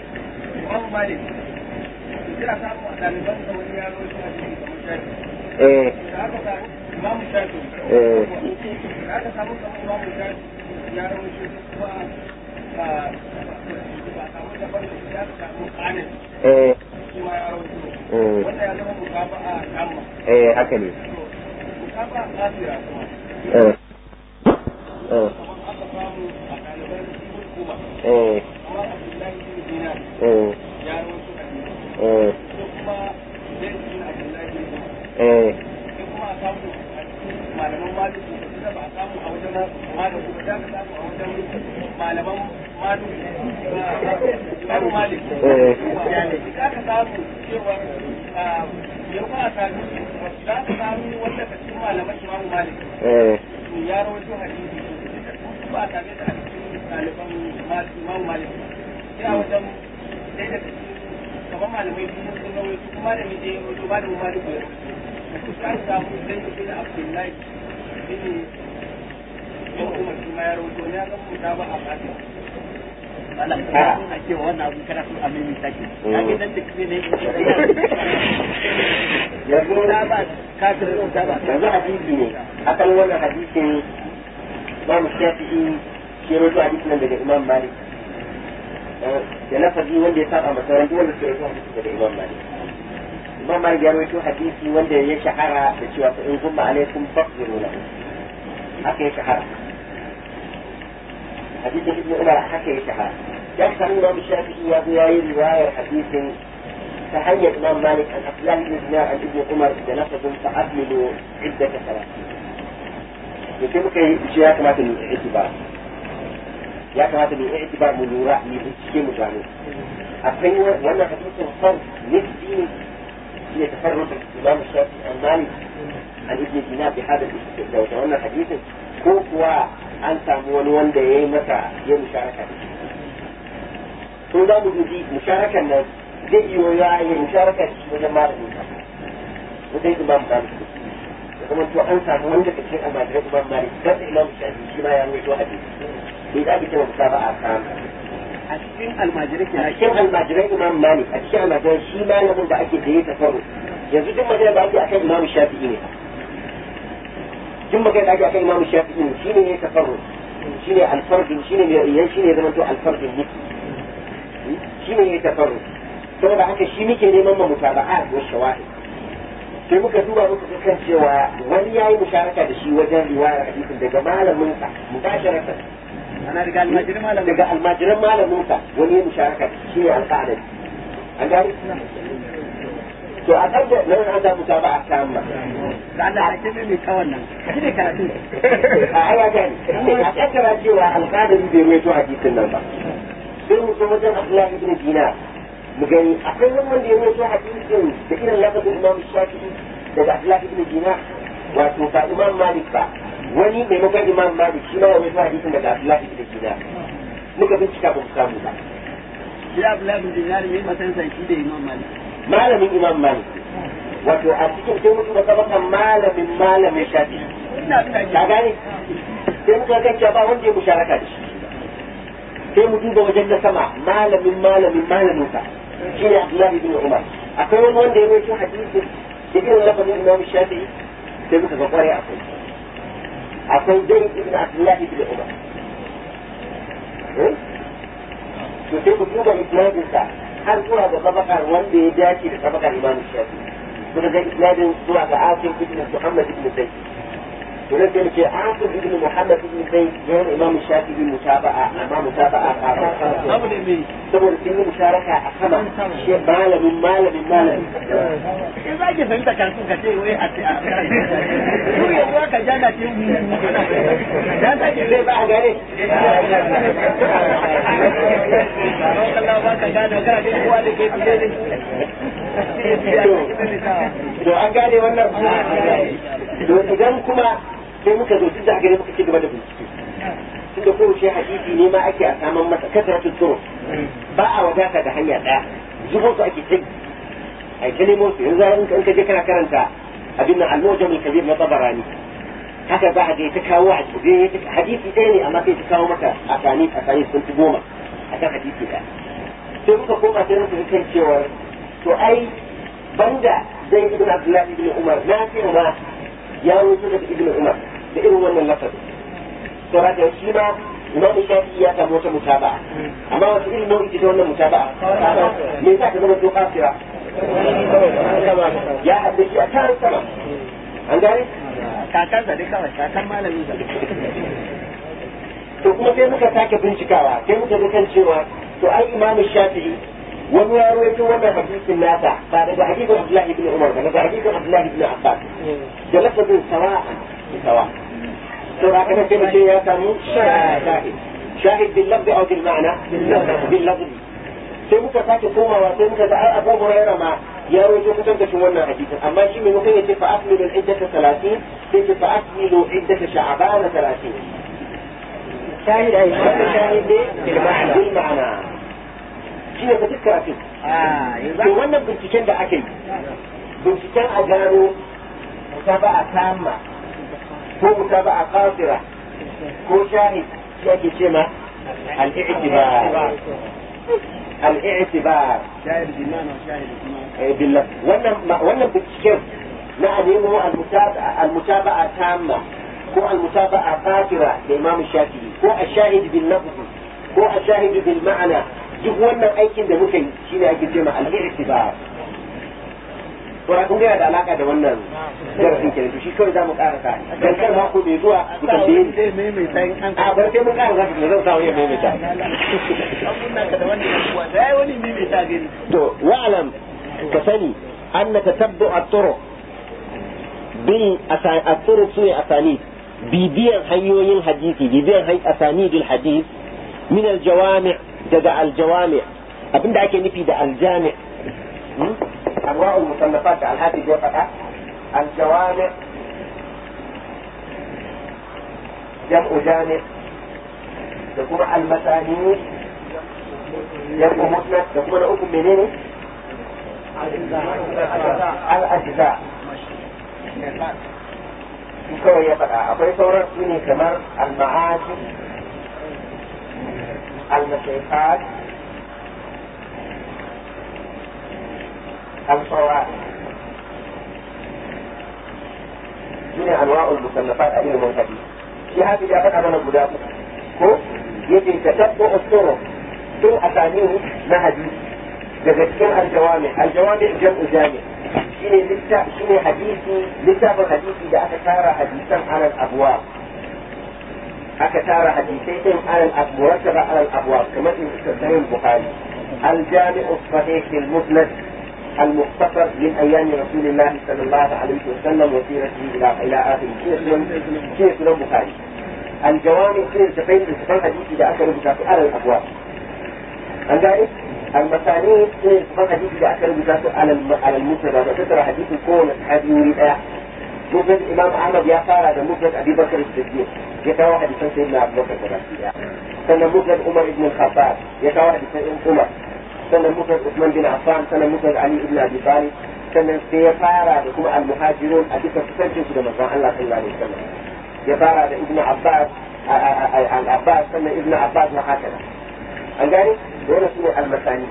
kira samu a ɗaliban da wani yaro shi a cikin kamar shafi. Eh. Da aka samu imamu shafi. Eh. Da aka samu kamar imamu shafi yaro shi kuma ba ba samu da farko ya samu kanin. Eh. Kuma yaro shi. Eh. Wanda ya zama mukaba a amma. Eh haka ne. Mukaba a kafira kuma. Eh. Eh. Aka samu a ɗaliban kuma. Eh. Kamar Abdullahi bin Dinar. Eh. Yaro shi eh eh kuma a samu malaman maliki da ba a samu a wajen maliki ba da ka samu a wajen malaman maliki malaman maliki eh da ka samu cewa yau ba a samu da ka samu wanda ka cikin malaman imamu maliki eh ya rawaito hadisi ba a same da cikin malaman imamu maliki sai a wajen sai da kamar malamai sun sun rawai su kuma da mije wato ba da mu maliku ya su ka samu sai su da Abdullahi bin bin Umar kuma ya rawaito ne ya ga mu ta ba a fadi Allah ka a ce wannan abu kana so a mimi take kage dan duk ne ya go da ba ka tsira da ba yanzu hadisi ne akan wannan hadisin Imam Shafi'i shi rawaito hadisin daga Imam Malik da lafazi wanda ya saba masa wanda wanda ke rubuta daga Imam Malik imam malik ya rawaito hadisi wanda ya shahara da cewa in gumma alaikum faqdiru lahu haka ya shahara hadisin ibn umar haka ya shahara ya san imam shafi'i ya zo yayi riwayar hadisin ta hanyar imam malik an abdullah ibn dinar an ibn umar da lafazin fa'adlu iddat salat to sai muka yi shi ya kamata mu yi ba ya kamata mu yi ba mu lura mu bincike mu gano akwai wannan hadisin far nisbi ne يتفرد الإمام الشافعي عن مالك عن ابن دينار بهذا الاستدلال وأن الحديث كوكوا أنت مون وان ده متى هي مشاركة ثم بدي مشاركة الناس دي وياي مشاركة وجماعة المنطقة وده الإمام مالك كما تو أنت مون ده كثير أما درس الإمام مالك بس الإمام الشافعي شيء ما يعمل شو حديث إذا بيجوا مسابقة كام a cikin almajirai a cikin almajirai imam malik a cikin almajirai shi malamin da ake da ya tafarru yanzu duk magana da ake akan imam shafi'i ne duk magana da ake akan imam shafi'i ne shine ya tafarru shine alfardin shine ne shine ya zama to alfardin ne shine ya tafarru saboda haka shi muke neman ma mutaba'at wa shawahid sai muka duba muka ga kan cewa wani yayi musharaka da shi wajen riwayar hadisin daga malamin sa mubasharatan ana daga almajirin malamin daga almajirin malamin sa wani musharaka shi ne alƙalin an gani to a kan da nan an samu ta ba a kama da Allah ake mai kawon nan shi ne karatu a aya gani a kaddara cewa alƙalin bai rawaito hadisin nan ba sai mu so wajen Abdullah ibn Dinar mu gani akwai wani wanda ya rawaito hadisin da irin lafazin Imam Shafi'i daga Abdullah ibn Dinar wato ba Imam Malik ba wani maimakon imam malik shi ma wani hadisin daga abdullahi ibn dinar muka bincika ba mu samu ba shi abdullahi ibn dinar ne matan san shi da imam malik malamin imam malik wato a cikin sai mutum ka baka malamin malamin shafi ka gane sai muka ga cewa ba wanda ya musharaka da shi sai mu duba wajen da sama malamin malamin malamin sa shi ne abdullahi ibn umar akwai wani wanda ya rawaito hadisin da irin lafazin imam shafi'i sai muka ga kwarai akwai akwai zai ibn abdullahi ibn umar to sai ku duba isnadin sa har zuwa ga tabakar wanda ya dace da tabakar imam shafi kuma ga isnadin zuwa ga asim ibn muhammad ibn zayd to ne sai ce asim ibn muhammad ibn zayd ya yi imam shafi bin mutaba'a amma mutaba'a kafa saboda me saboda sun yi musharaka a sama shi malamin malamin malamin in za ki fahimta karatu ka ce wai a su yawa ka jana ce mu dan ta ce ba a gane Allah ba ka gane kana da kowa da ke fiye da to an gane wannan to idan kuma sai muka zo duk da gare muka ci gaba da bincike tunda kowace hadisi ne ma ake a saman masa kasaratul turu ba a wadata da hanya daya zubo su ake tai ai ta nemo su yanzu in ka je kana karanta abin nan al-mujam al-kabir na tabarani haka za a je ta kawo a cikin hadisi ɗaya ne amma sai ta kawo maka a sani a sani sun ci goma a kan hadisi ɗaya sai muka koma sai muka kan cewa to ai banda zai ibn abdullahi ibn umar na ce ma ya wuce daga ibn umar da irin wannan lafazi to haka shi ma imam shafi ya samu wata mutaba'a amma wasu irin nau'i ce ta wannan mutaba'a me yasa ka zama to kafira ya haddace shi a kan sama an gane kakansa dai kawai kakan malami da to kuma sai muka sake bincikawa sai muka ga kan cewa to ai imam shafi'i wani ya rawaito wannan hadisin nasa ba daga hadisin abdullahi ibn umar ba daga hadisin abdullahi ibn abbas da lafazin sawa'an sawa to ba kana sai mutum ya samu shahid shahid bil lafzi aw bil ma'na bil lafzi sai muka sake komawa sai muka ga ai abu hurairah ma ya rawaito kusan da wannan hadisin amma shi mai mutum yace fa asmilu al-iddata thalathين sai ce fa asmilu iddata sha'ban thalathين shahid ai shahid bil ma'na shi ne ka duka ce to wannan binciken da aka yi binciken a gano mutaba'a tamma ko mutaba'a qasira ko shahid shi ake ce ma al-i'tibar al-i'tibar shahid biman wa shahid eh billah wannan wannan binciken na nemo al-mutaba'a al-mutaba'a tamma ko al-mutaba'a qasira da Imam Shafi'i ko al-shahid bil lafz ko al-shahid bil ma'na duk wannan aikin da muka yi shine ake cewa al-i'tibar to a kun ga da alaka da wannan darasin kenan to shi kawai za mu karasa dan kar ma ku bai zuwa ku tambaye ni mai mai sai an a bar sai mun karasa ku zan sa wani mai mai ta abun naka da wannan kuwa sai wani mai mai ta gani to wa'lam ka sani anna tatabbu at-turuq bil at-turuq su asanid bibiyan hanyoyin hadisi bibiyan asanidul hadith min al-jawami' daga al-jawami' abinda ake nufi da al-jami' أنواع المصنفات على هذه الجوفة الجوامع جمع جامع يكون المسانيد جمع مسند يكون أكم منين الأجزاء يكون يبقى أبي صورة مني كمان المعاجم المشيخات الفوائد من أنواع المصنفات أي المنتجين في هذه الإجابة أمام الجداب هو يجي تتبع الطرق في الأسانيد نهجي لذلك الجوامع الجوامع جمع جامع شيني لسه شيني حديثي لسه حديثي ده أكثر حديثا على الأبواب أكثر حديثين على الأبواب مرتبة على الأبواب كما في صحيح البخاري الجامع الصحيح المسند المختصر من أيام رسول الله صلى الله عليه وسلم وسيرته إلى إلى آخر شيء سنن البخاري الجوامع شيء تفيد السفر حديث إذا أكل بتاعته على الأبواب عن ذلك المسانيد شيء السفر حديث إذا أكل بتاعته على على المسند وتترى حديث الكون الحديث يريد مسند الإمام أحمد يا فارع ده مسند أبي بكر الصديق يتوى حديثا سيدنا أبو بكر الصديق سنة مسند عمر بن الخطاب يتوى حديثا عمر sannan musnad Usman bin Affan sannan musnad Ali ibn Abi Talib sannan sai ya fara da kuma al-muhajirun a duka kusancin su da manzon Allah sallallahu alaihi wasallam ya fara da Ibn Abbas al-Abbas sannan Ibn Abbas wa haka an gani dole su ne al-masani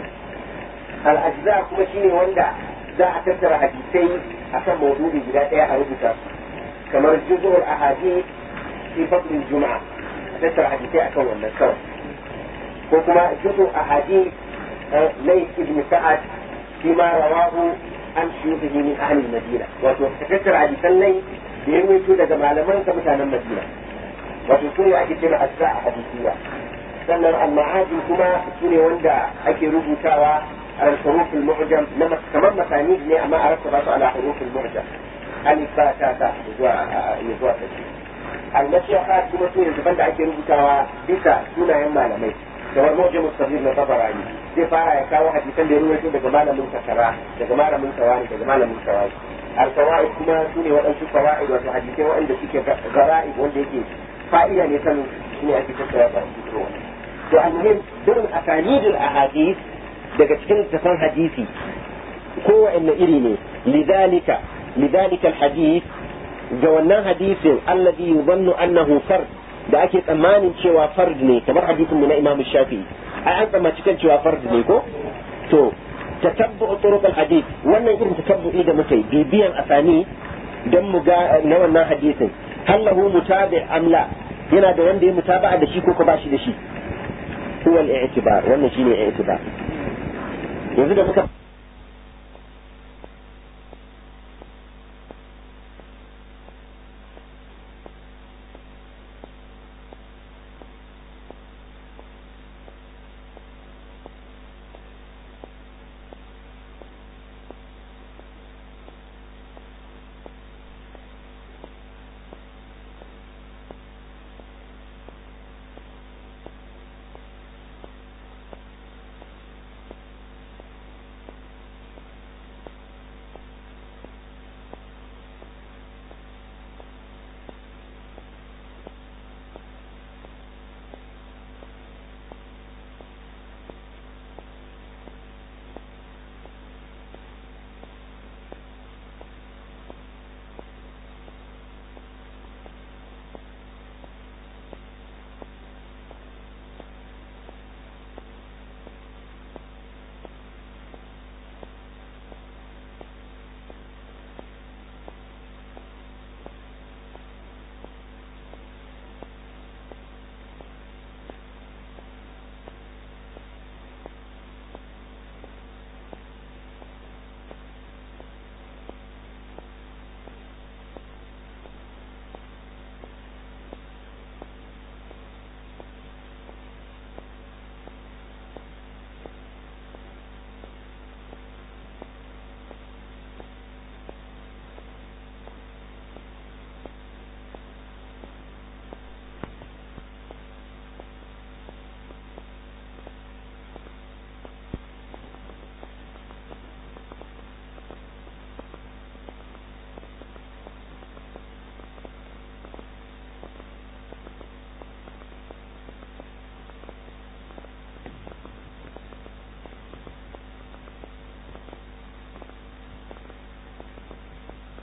al-ajza kuma shine wanda za a tattara hadisai akan mawdu'i guda daya a rubuta kamar juz'ul ahadith fi fadl al-jum'a tattara hadisai akan wannan kawai ko kuma juz'ul ahadith ليث بن سعد فيما رواه عن شيوخه من أهل المدينة وتذكر حديثا ليث بيروي كده جمال من كمثال المدينة وتذكر أكثر أجزاء حديثية سنة المعاجم كما سنة وندا أكي ربطاوا على الحروف المعجم لما كمان مسانيد لي أما أردت بس على حروف المعجم ألف باء تاء تاء يزوى المشيخات كما سنة تبند أكي ربطاوا بيسا سنة يما لميت kamar mu'jam as-saghir na tabarani zai fara ya kawo hadisan da ya ruwaito daga malamin kasara daga malamin tawari daga malamin tawari al-fawaid kuma sune waɗansu fawaid wato hadisai waɗanda suke gara'ib wanda yake fa'ida ne sanin shine ake tattara da su to almuhim dukkan asanidul ahadith daga cikin tafan hadisi kowanne iri ne lidalika lidalika al-hadith ga wannan hadisin alladhi yudhannu annahu fard da ake tsammanin cewa fard ne kamar hadisin mu na Imam Shafi'i ai an tsammaci kan cewa fard ne ko to tatabbu turuq al-hadith wannan irin tatabbu'i da muke bibiyan asani dan mu ga na wannan hadisin hal lahu mutabi' am la yana da wanda ya mutaba'a da shi ko ko ba shi da shi huwa al-i'tibar wannan shine i'tibar yanzu da muka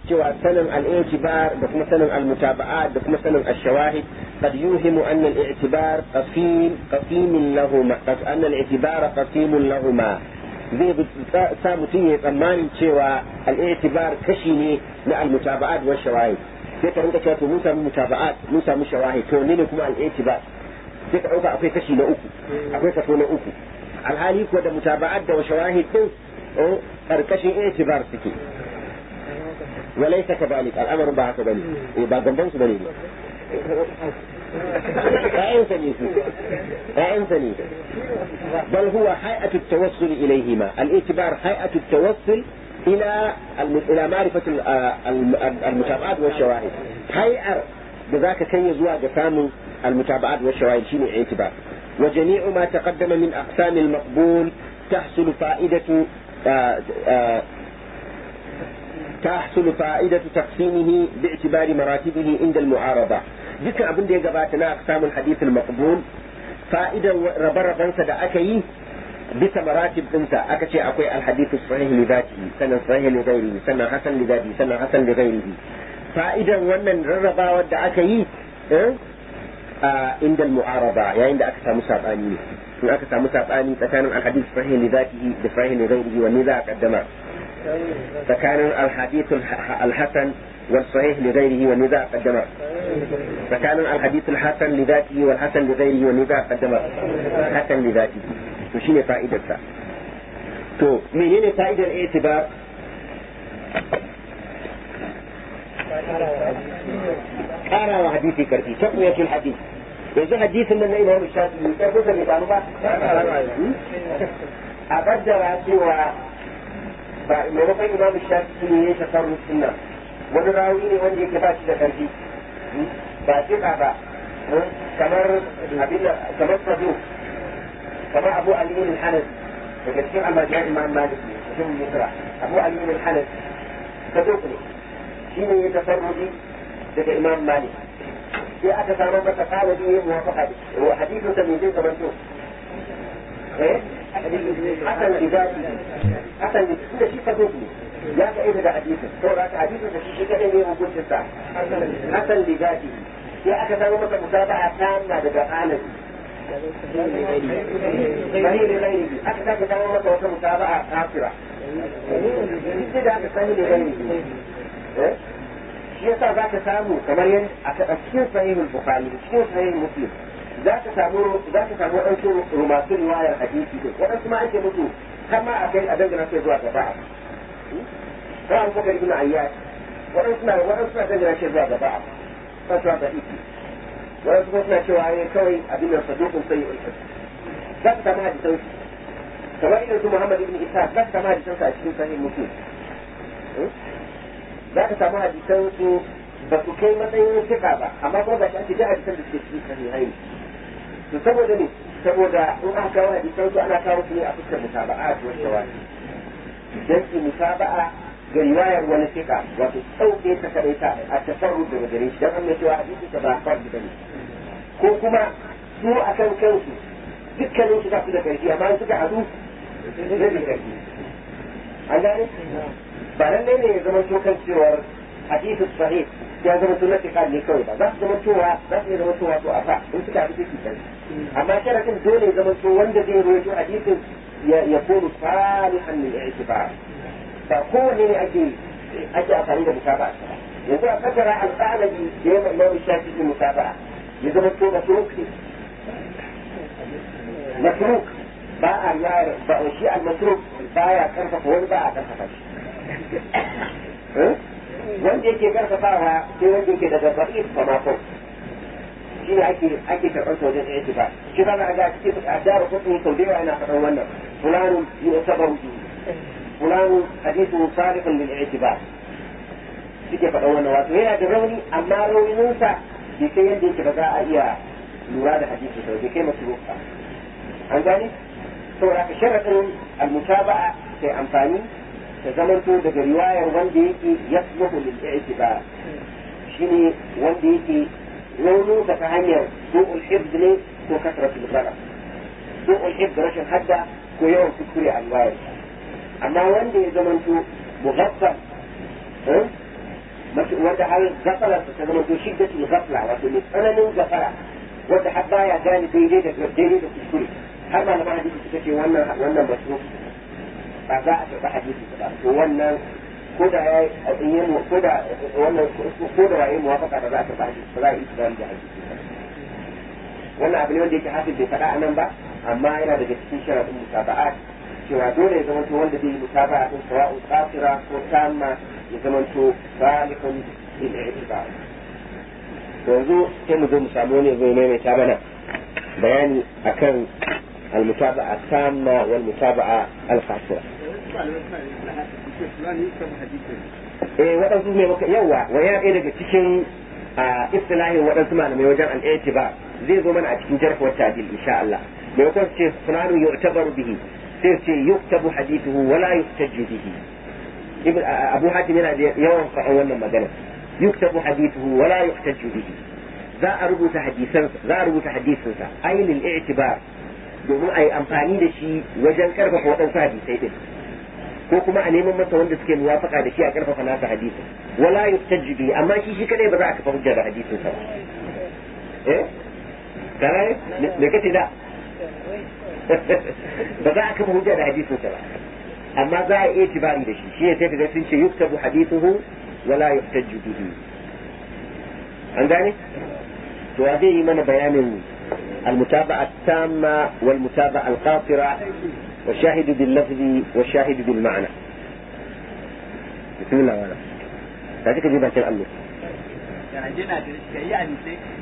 cewa sanin al-i'tibar da kuma sanin al-mutaba'at da kuma sanin ash-shawahid qad yuhimu anna al-i'tibar qasim qasim lahum anna al-i'tibar qasim lahum zai sa mutum ya tsammanin cewa al-i'tibar kashi ne na al-mutaba'at wa shawahid sai ka rinka cewa to mun samu mutaba'at mun samu shawahid to ne kuma al-i'tibar sai ka dauka akwai kashi na uku akwai kaso na uku alhali ko da mutaba'at da shawahid din karkashin i'tibar suke walaysa kadhalik al'amru ba haka bane ba gamban su bane أين سنيسي أين سنيسي بل هو هيئة التوصل إليهما الاعتبار هيئة التوصل إلى إلى معرفة المتابعات والشواهد هيئة بذاك كي يزوى جسام المتابعات والشواهد شنو اعتبار وجميع ما تقدم من أقسام المقبول تحصل فائدة آآ آآ تحصل فائدة تقسيمه باعتبار مراتبه عند المعارضة ذكر أبن دي قباتنا أقسام الحديث المقبول فائدة ربربنسة دا أكي بس مراتب انسى أكشي أكوي الحديث الصحيح لذاته سنة صحيح لغيره سنة حسن لذاته سنة حسن لغيره فائدة ونن ربا ودى أكي اه؟ آه عند المعارضة يعني عند أكسى مسابقاني من أكسى مسابقاني فكان الحديث الصحيح لذاته بصحيح لغيره والنذاع قدمه فكان الحديث الحسن والصحيح لغيره والنذاع قدمه فكان الحديث الحسن لذاته والحسن لغيره والنذاع قدمه حسن لذاته وشين فائدة تو منين فائدة الاعتبار قارا وحديثي كرتي تقوية الحديث إذا حديث من الإمام الشافعي كيف سمعت عنه أقدر سوى maimakon imam shafi ne ya tasarru sunna wani rawi ne wanda yake ba shi da karfi ba tsika ba kamar abin kamar sadu kamar abu aliyu al-hanas daga cikin almajiyan imam malik ne cikin misra abu aliyu al-hanas sadu ne shi ne ya tasarru daga imam malik sai aka samu masa kawai ya muwafaqa wa hadithu ta mai zai zamanto eh حسن لذاته حسن كل شيء تقولي لا كأيه ده حديثه ترى حديثه ده شيء كده اللي هو كل شيء حسن لذاته يا أكثر من متابعة كاملة ده أنا فهي لغيره أكثر من متابعة كافرة كده أكثر لغيره شيء صار ذاك سامو كمان أكثر صحيح البخاري أكثر صحيح مسلم ذاك سامو ذاك سامو أنشر رماسي رواية حديثي ده وأنت ما أنت متو كما أكل أدنى في زواج بعض فأنا فكر ابن عياش وأنت ما وأنت ما أدنى في زواج بعض فشو هذا إيش وأنت ما شوية كوي أبينا صدوق سيء الحفظ ذاك سامو هذا توي كما إذا محمد ابن إسحاق ذاك سامو هذا توي أشكال صحيح مسلم ذاك سامو هذا توي بس كلمة ثقة أما برضه أنت جاهز تدرس في صحيحين saboda ne saboda in aka kawo hadisan su ana kawo su ne a fuskar mutaba'at wa shawahid dan ki mutaba'a ga riwayar wani sika wato sauke ta kadai ta a tafarru daga gare shi dan Allah cewa hadisi ta ba fardu bane ko kuma su akan kansu dukkanin su ba su da karfi amma suka hadu zai da karfi an gane ba nan ne ya zama to kan cewar hadisi sahih ya zama sunnati kan ne kawai ba za su zama cewa za su zama cewa to a fa in suka hadu su kai amma sharatin dole ya zama to wanda zai rawaito hadisin ya kunu salihan lil i'tibar ba kowanne ne ake ake amfani da mutaba'a yanzu a kaddara al-qalabi da ya imam shafi'i mutaba'a ya zama to matruk ne matruk ba a yar ba shi al-matruk baya karfafa wani ba a karfafa shi wanda yake karfafawa sai wanda yake daga ba'if kamar shi ne ake ake karɓar ta wajen i'tibar shi ba za ga cikin addaru kuɗin sau da yawa yana faɗan wannan fulanun yu'tabaru fulanun hadithu salihun lil i'tibar suke faɗan wannan wato yana da rauni amma rauninsa bai kai yadda yake ba za a iya lura da hadisi sau bai kai masu rufa an gane saboda ka sharaɗin al-mutaba'a sai amfani ta zamanto daga riwayar wanda yake yasluhu lil i'tibar shine wanda yake رونو تفهمير سوء الحفظ ليه سوء كثرة الغلط سوء الحفظ رشن حدا كيوم تكري عن الوارد أما وندي زمن تو مغفل wanda har gafalar ta zama to shiddatul ghafla wato mai tsananin gafara wanda har baya gane daidai da daidai da kuskure har ma na hadisi suka ce wannan wannan basu ba za a taɓa hadisi ba to wannan ko da ya yi ko da wannan ko da yayi muwafaka ba za a taɓa hadisi ba za a yi tsari da hadisi wannan abu ne wanda yake hafiz bai faɗa anan ba amma yana daga cikin sharadin mutaba'at cewa dole ya zama wanda zai yi mutaba'a din sawa'u qasira ko tamma ya zama to salihun lil i'tibar to yanzu sai mu zo mu samu wani zai maimaita mana bayani akan المتابعة التامة والمتابعة الخاصة. إيه وأنا سمي مك يوا ويا إيه لك تكين إصطلاحي وأنا سمع لما يوجد الاعتبار زي زمان أتكين جرح والتعديل إن شاء الله. ما يقول شيء فلان يعتبر به سير يكتب حديثه ولا يحتج به. ابن أبو حاتم يوم فأولنا ما قال يكتب حديثه ولا يحتج به. ذا أربط حديثا ذا أربط حديثا أي للاعتبار. domin a yi amfani da shi wajen karfafa waɗansu hadisai ɗin ko kuma a neman masa wanda suke muwafaka da shi a karfafa nasa hadisin wala yustajji bi amma shi shi kadai ba za a kafa hujja da hadisin sa eh kai me kace da ba za a kafa hujja da hadisin sa ba amma za a yi itibari da shi shi ne sai kaga sun ce yuktabu hadithuhu wala yustajji bihi an gane to a zai yi mana bayanin المتابعة التامة والمتابعة القاصرة والشاهد باللفظ والشاهد بالمعنى بسم الله وانا هذيك جيبها تلأمل يعني جينا يعني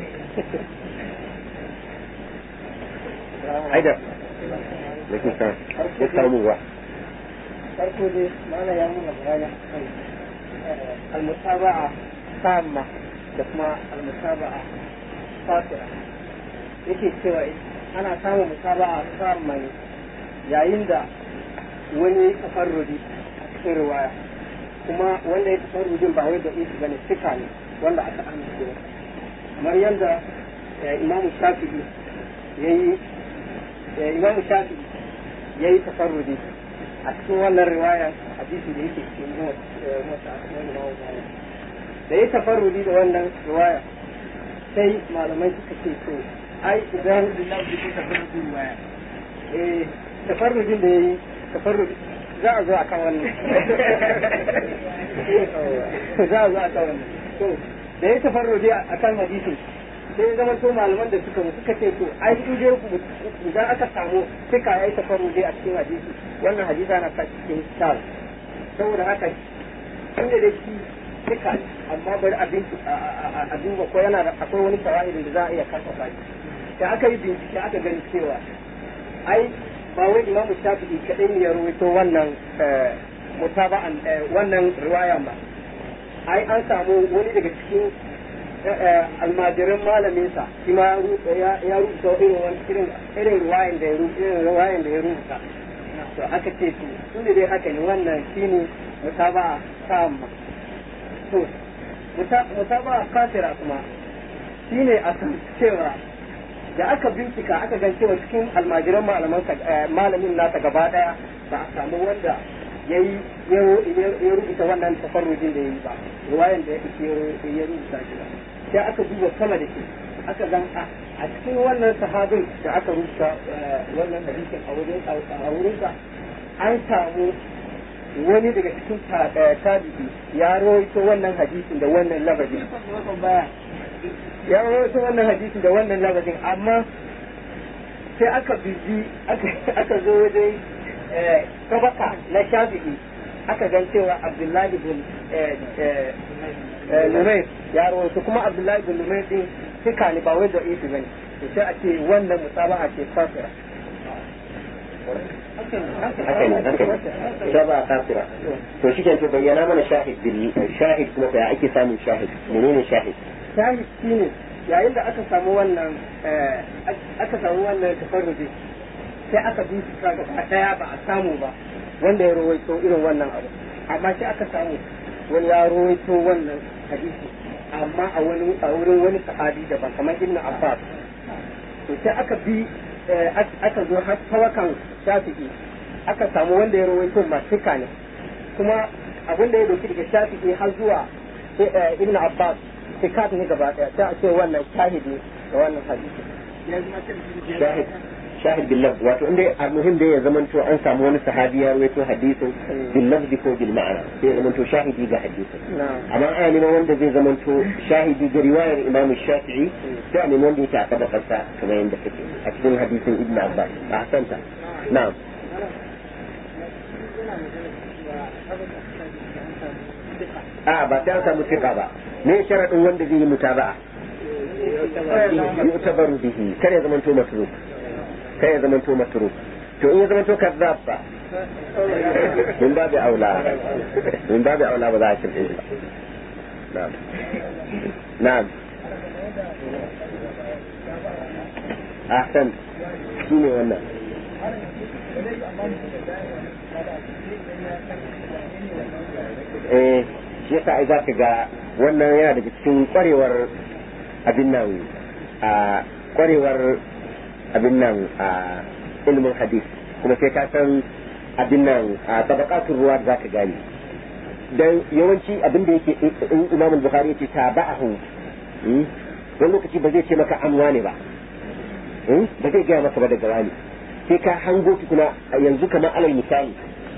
عيدا لكن كان يستعمل واحد farko dai mana ya nuna bayani al-mutaba'a tamma da kuma al-mutaba'a qasira yake cewa ana samun mutaba'a tamma yayin da wani tafarrudi a cikin riwaya kuma wanda ya tafarrudin ba wai da isi bane sika ne wanda aka amince da kamar yadda Imam Shafi'i yayi Imam Shafi'i yayi tafarrudi a cikin wannan riwaya hadisi da yake cikin mota wani mawa da ya tafarrudi da wannan riwaya sai malamai suka ce to ai idan billahi da tafarrudi riwaya eh tafarrudin da yayi tafarrudi za a zo akan wannan za a zo akan wannan to da ya tafarrudi akan hadisi sai zama to malaman da suka suka ce to ai in je ku idan aka samu suka yayi tafarrudi a cikin hadisi wannan hadisi ana sa cikin sal saboda haka inda da shi suka amma bari abin a duba ko yana da akwai wani shawahidin da za a iya kasafa shi da aka yi bincike aka gani cewa ai ba wai imamu shafi'i kadai ne ya rawaito wannan mutaba'an wannan riwaya ba ai an samu wani daga cikin almajirin malaminsa shi ma ya rubuta irin wani irin irin ruwayan da ya rubuta ruwayan da ya rubuta to aka ce to tun da dai haka ne wannan shine mutaba'a tamma to mutaba'a kasira kuma shine a san cewa da aka bincika aka gan cewa cikin almajiran malaman malamin nasa gaba daya ba a samu wanda yayi ya rubuta wannan tafarrujin da yayi ba ruwayan da ya rubuta shi ba sai aka duba sama da shi aka gan a cikin wannan sahabin da aka rubuta wannan hadisin a wurin a wurin sa an samu wani daga cikin tabi'i ya rawaito wannan hadisin da wannan lafazin ya rawaito wannan hadisin da wannan lafazin amma sai aka biji aka zo wajen tabaka na shafi'i aka gan cewa Abdullahi bin Numayr ya rawaito kuma Abdullahi bin Numayr din fika ne ba wai da isi bane to sai a ce wannan musabaha ce kafira musabaha kafira to shi ke bayyana mana shahid bil shahid kuma ya ake samun shahid menene shahid shahid shine yayin da aka samu wannan aka samu wannan tafarruji sai aka bi shi gaba daya ba a samu ba wanda ya rawaito irin wannan abu amma sai aka samu wani ya rawaito wannan hadisi amma a wani a wurin wani sahabi daban kamar Ibn Abbas to sai aka bi aka zo har tawakan Shafi'i aka samu wanda ya rawaito masika ne kuma abin da ya doki daga Shafi'i har zuwa ibn Abbas sikat ne gaba daya sai a ce wannan shahidi da wannan hadisi shahid shahid bil lafz wato inda almuhim da ya zamanto an samu wani sahabi ya rawaito hadisin bil lafz ko bil ma'ana sai zamanto shahidi ga hadisin amma ana neman wanda zai zamanto shahidi ga riwayar Imam Shafi'i sai ne wanda yake a tabakarsa kamar yadda kake a cikin hadisin Ibn Abbas a hasanta na'am a ba sai an samu fiqa ba me sharadin wanda zai yi mutaba'a yu'tabaru bihi kare ya zamanto matruk kai ya zamanto matruk to in ya zamanto kazzab fa min babu aula min babu aula ba za a shirye shi na'am na'am ahsan shine wannan eh shi yasa ai zaka ga wannan yana daga cikin kwarewar abin nan a kwarewar abin nan a ilimin hadis kuma sai ka san abin nan a tabaqatul ruwa za ka gane dan yawanci abin da yake in Imam Bukhari yace tabahu wani lokaci ba zai ce maka amwa ne ba ba zai gaya maka ba daga wani sai ka hango tukuna yanzu kamar alal misali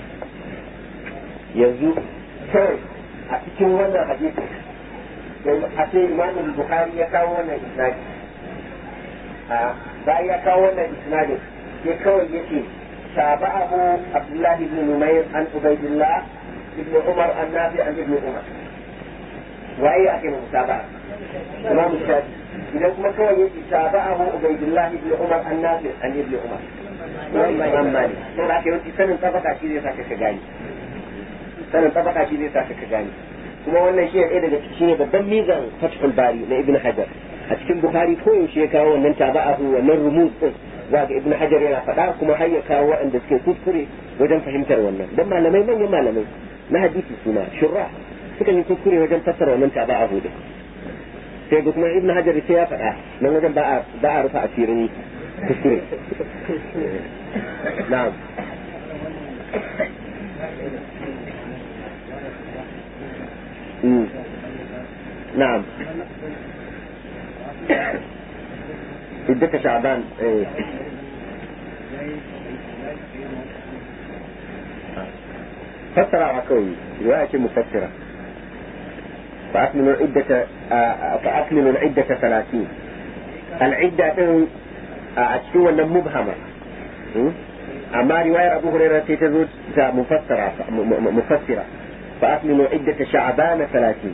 yanzu sai a cikin wannan hadisi a ce Imam Bukhari ya kawo wannan isnadi a bayan ya kawo wannan isnadin sai kawai yake tabahu Abdullah ibn Numayr an Ubaydillah ibn Umar an Nafi an ibn Umar waye ake mutaba Imam Shafi idan kuma kawai yake tabahu Ubaydillah ibn Umar an Nafi an ibn Umar Imam Malik to da ke wuce sanin tabaka shi zai saka ka gani sanin tabaka shi zai saka ka gani kuma wannan shi ne daga cikin babban mizan Fathul Bari na Ibn Hajar a cikin Bukhari ko yaushe ya kawo wannan taba'ahu wannan rumuz din za ga Ibn Hajar yana faɗa kuma har ya kawo waɗanda suke kuskure wajen fahimtar wannan dan malamai manyan malamai na hadisi suna shurra suka yi kuskure wajen fassara wannan taba'ahu din sai ga kuma Ibn Hajar sai ya faɗa nan wajen ba a ba a rufa asirin kuskure na'am نعم عدة شعبان ايه فسر عكوي رواية مفسرة فأكملوا العدة فأكملوا العدة ثلاثين العدة أشتوى مبهمة أما رواية أبو هريرة تزود مفسرة مفسرة فأكملوا عدة شعبان ثلاثين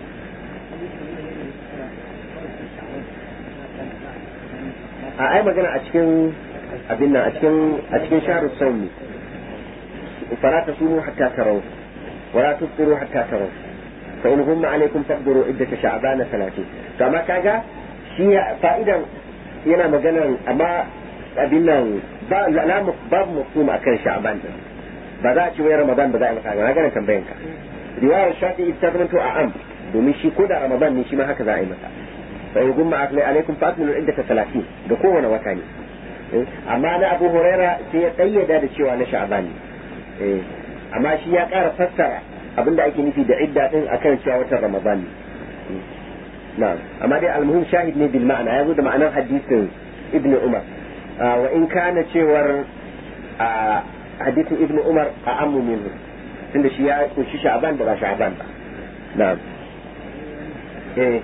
أي مجانا أشكن أبنا أشكن أشكن شهر الصوم فلا تصوموا حتى تروا ولا تفطروا حتى تروا فإن هم عليكم تقدروا عدة شعبان ثلاثين فما كاجا شيء فائدة ينا مجانا أما أبنا لا باب مفهوم أكل شعبان بدأ شوية رمضان بدأ مكاجا هذا كان بينك رواية الشافعي تغنتو أعم domin shi ko da Ramadan ne shi ma haka za a yi masa fa in gumma akli alaikum fatmilu indaka talatin da kowane wata ne amma na Abu Huraira sai ya kayyada da cewa na Sha'ban ne amma shi ya ƙara fassara abinda ake nufi da idda din akan cewa watan Ramadan ne na'am amma dai almuhim shahid ne bil ma'ana yazo da ma'anar hadisin Ibn Umar wa in kana cewar hadisin Ibn Umar a ammu minhu tunda shi ya kunshi Sha'ban da ba Sha'ban ba na'am eh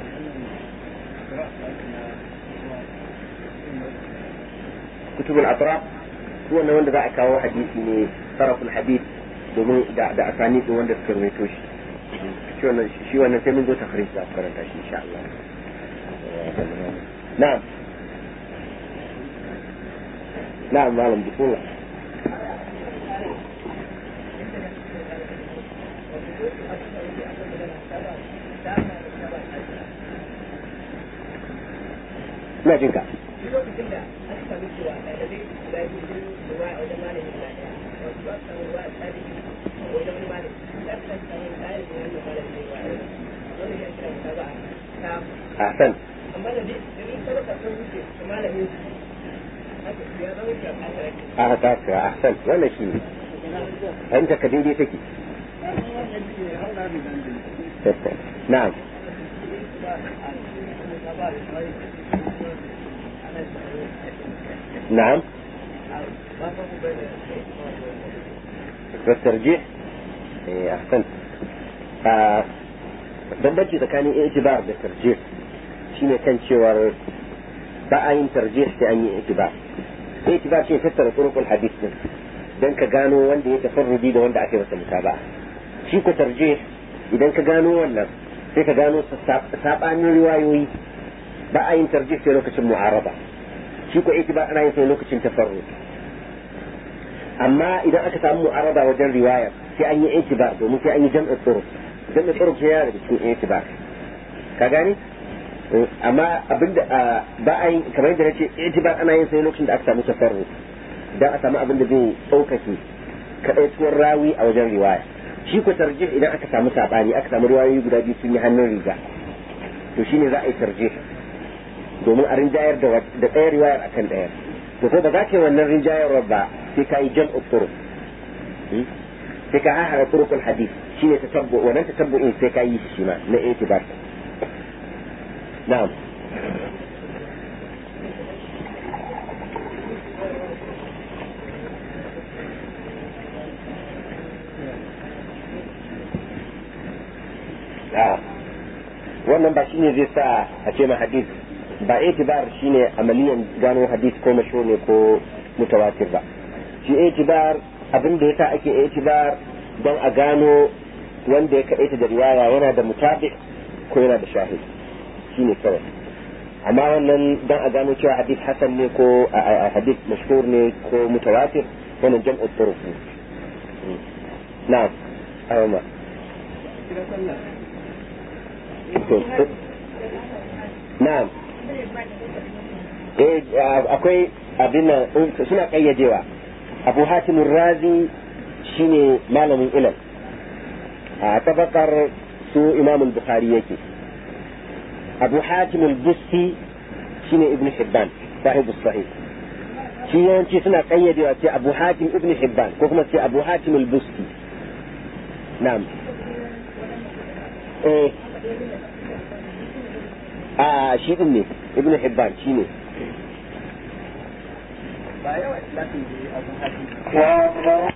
kutubul atraf ko ne wanda za a kawo hadisi ne saraful hadith domin da da asani ko wanda suka rawaito shi shi wannan shi wannan sai mun zo takhrij da karanta shi insha Allah na'am na'am malam bismillah ina jin ka ahsan a ta ka ahsan wannan shi anta ka daidai take na'am na'am والترجيح ايه احسنت bambanci tsakanin itibar da tarjih shine kan cewar ba a yin tarjih sai an yi itibar itibar shine tattara turuqul hadith din dan ka gano wanda ya tafarrudi da wanda ake masa mutaba shi ko tarjih idan ka gano wannan sai ka gano sabanin riwayoyi ba a yin tarjih sai lokacin mu'araba shi ko itibar ana yin sai lokacin tafarrud amma idan aka samu mu'araba wajen riwaya sai an yi itibar domin sai an yi jam'u turuq jam'u turuq sai yana da cikin itibar ka gane amma abinda ba a yin kamar yadda nace itibar ana yin sai lokacin da aka samu tafarrud dan a samu abinda zai tsaukake kadaituwar rawi a wajen riwaya shi ko tarjih idan aka samu sabani aka samu riwayoyi guda biyu sun yi hannun riga to shine za a yi tarjih domin a rinjayar da da ɗaya riwayar akan ɗaya to ko ba za ka yi wannan rinjayarwar ba sai ka yi jam'u turuq sai ka haɗa turuqul hadith shine tatabbu wannan tatabbu'in sai ka yi shi ma na itibar na'am wannan ba shine zai sa a ce ma hadith ba itibar shine amaliyan gano hadith ko mashhur ne ko mutawatir ba shi itibar abin da yasa ake itibar don a gano wanda ya kaɗaita da riwaya yana da mutabi ko yana da shahid shine kawai amma wannan don a gano cewa hadith hasan ne ko hadith mashhur ne ko mutawatir wannan jam'u turuq na'am amma na'am eh akwai abin nan suna kayyadewa abu hatim razi shine malamin ilal a tabakar su imam al-bukhari yake abu hatim al-busti shine ibn hibban sahibu sahih shi yawanci suna kayyadewa ce abu hatim ibn hibban ko kuma ce abu hatim al-busti na'am eh a shi din ne ibn hibban shine ba yawa lakin da abu hatim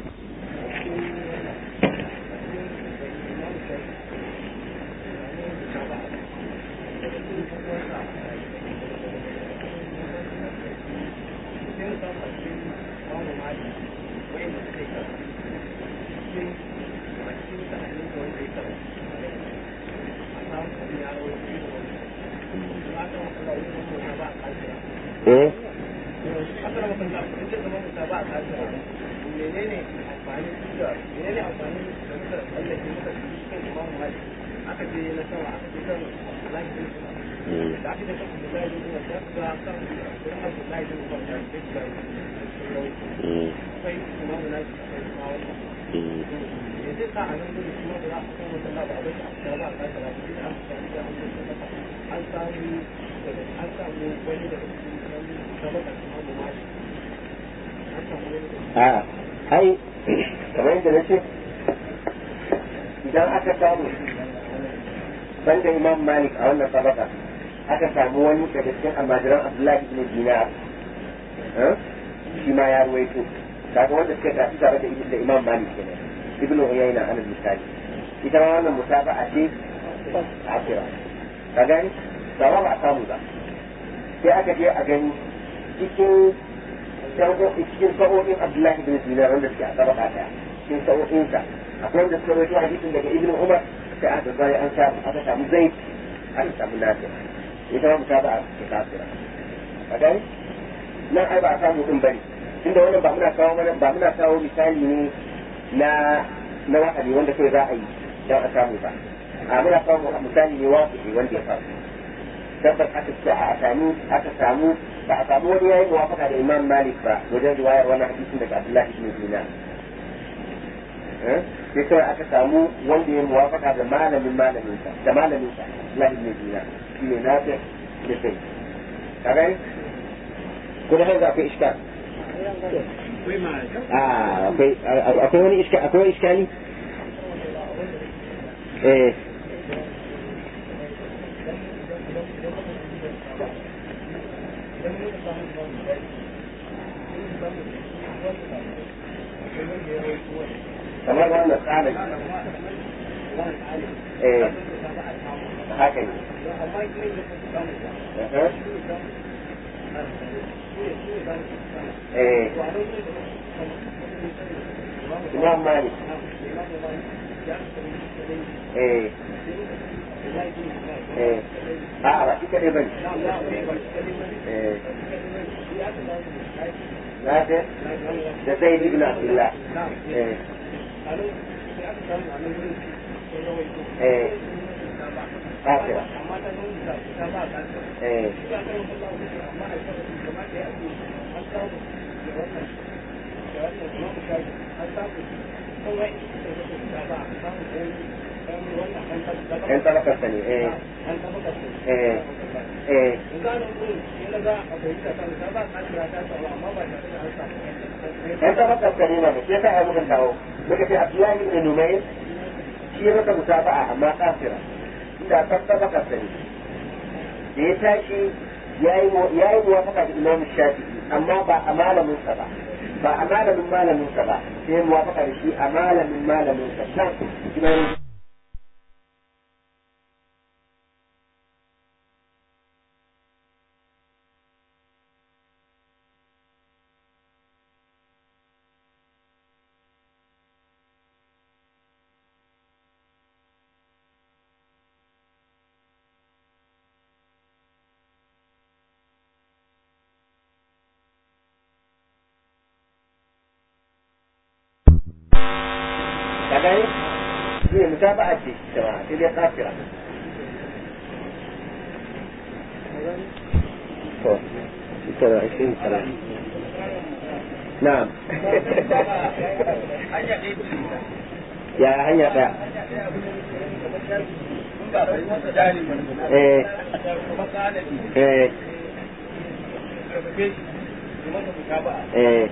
eh a ai kamar yadda na ce idan aka samu banda imam malik a wannan sabaka aka samu wani daga cikin almajiran abdullahi ibn dinar shi ma ya ruwaito kaga wanda suka tafi tare da da imam malik kenan ibn uyayna an misali ita ma wannan mutaba'a ce akira ka gani ba ba a samu ba sai aka je a gani cikin cikin sa'o'in abdullahi ibn dinar wanda suke a sabaka ta cikin sa'o'insa akwai wanda suka rawaito hadisin daga ibn umar sai aka zai an samu aka samu zaid aka samu nafi ita ma mutaba'a ce kafira ka gani nan ai ba a samu din bane tunda wannan ba muna kawo mana ba muna kawo misali ne na na wahali wanda kai za a yi dan a samu ba a muna kawo misali ne wasu wanda ya faru tabbas aka ce a samu aka samu ba a samu wani yayin muwafaka da imam malik ba wajen riwayar wannan hadisin daga abdullahi ibn dinar sai kawai aka samu wanda ya muwafaka da malamin malamin sa da malamin sa abdullahi ibn dinar shi ne nafi da sai ka gani ko da haka akwai iskal ah akwai akwai wani iskal akwai iskali eh kamar wannan tsarin eh haka ne eh Imam Malik eh eh a ba shi kadai bane eh nafi da Zaid ibn Abdullah eh eh kafira eh yan tabakar ne eh eh eh yan tabakar ne ma da ke ta abu kan kawo daga sai Abdullahi ibn Numayr shi ya maka mutaba'a amma kafira inda kan tabakar ne da ya tashi yayi yayi muwafaqa da Imam Shafi'i amma ba a malamin sa ba ba a malamin malamin sa ba sai muwafaqa da shi a malamin malamin sa nan كذلك هي متابعة الجماعة اللي قاصرة عشرين سنة نعم يا هيا بقى ايه ايه ايه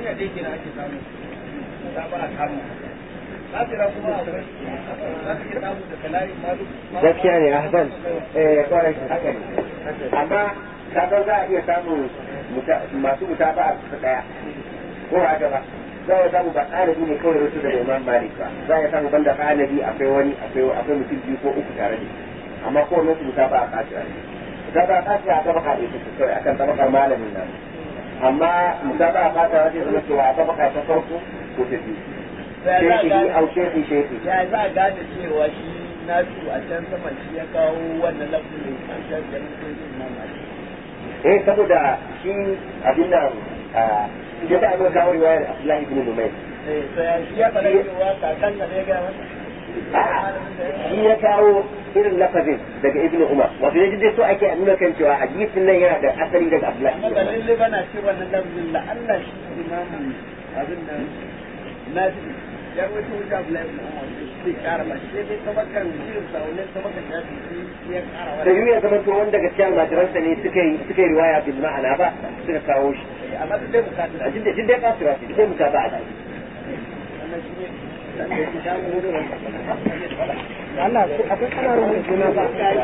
gaskiya ne a hasan eh kwarai haka ne amma kaga za a iya samun masu mutaba'a su daya ko haka ba za a samu ba ɗalibi ne kawai rutu da Imam Malik ba za a samu banda ɗalibi akwai wani akwai akwai mutum biyu ko uku tare da amma ko wani su mutaba'a kasira ne mutaba'a kasira a gaba kaɗe su kawai akan tabakar malamin nan amma mutaba'a kasira zai zama cewa a tabaka ta farko ko ta biyu shehi au shehi shehi ya za a gane cewa shi nasu a can saman shi ya kawo wannan lafiyar an can da nufin mamaki eh saboda shi abin nan ya ta abin kawo riwayar Abdullahi ibn Numayr eh sai shi ya fara cewa kakan da ya ga masa shi ya kawo irin lafazin daga Ibn Umar wato yaji dai so ake nuna kan cewa hadisin nan yana da asali daga Abdullahi amma ba lalle bana ce wannan lafazin la Allah shi imamu abin nan nasu ya wato wuce Abdullahi ibn Umar sai kara ba shi dai tabakar wurin sa wannan tabakar ya fi ya kara wa da yi ya zama to wanda gaskiya majiransa ne suka yi suka yi riwaya bil ma'ana ba suka kawo shi amma duk dai bukatu a jin da jin dai kasira shi dai muka ba a shi wannan shi ne dan da shi da mu da Allah ko akwai kana rubuta juna ba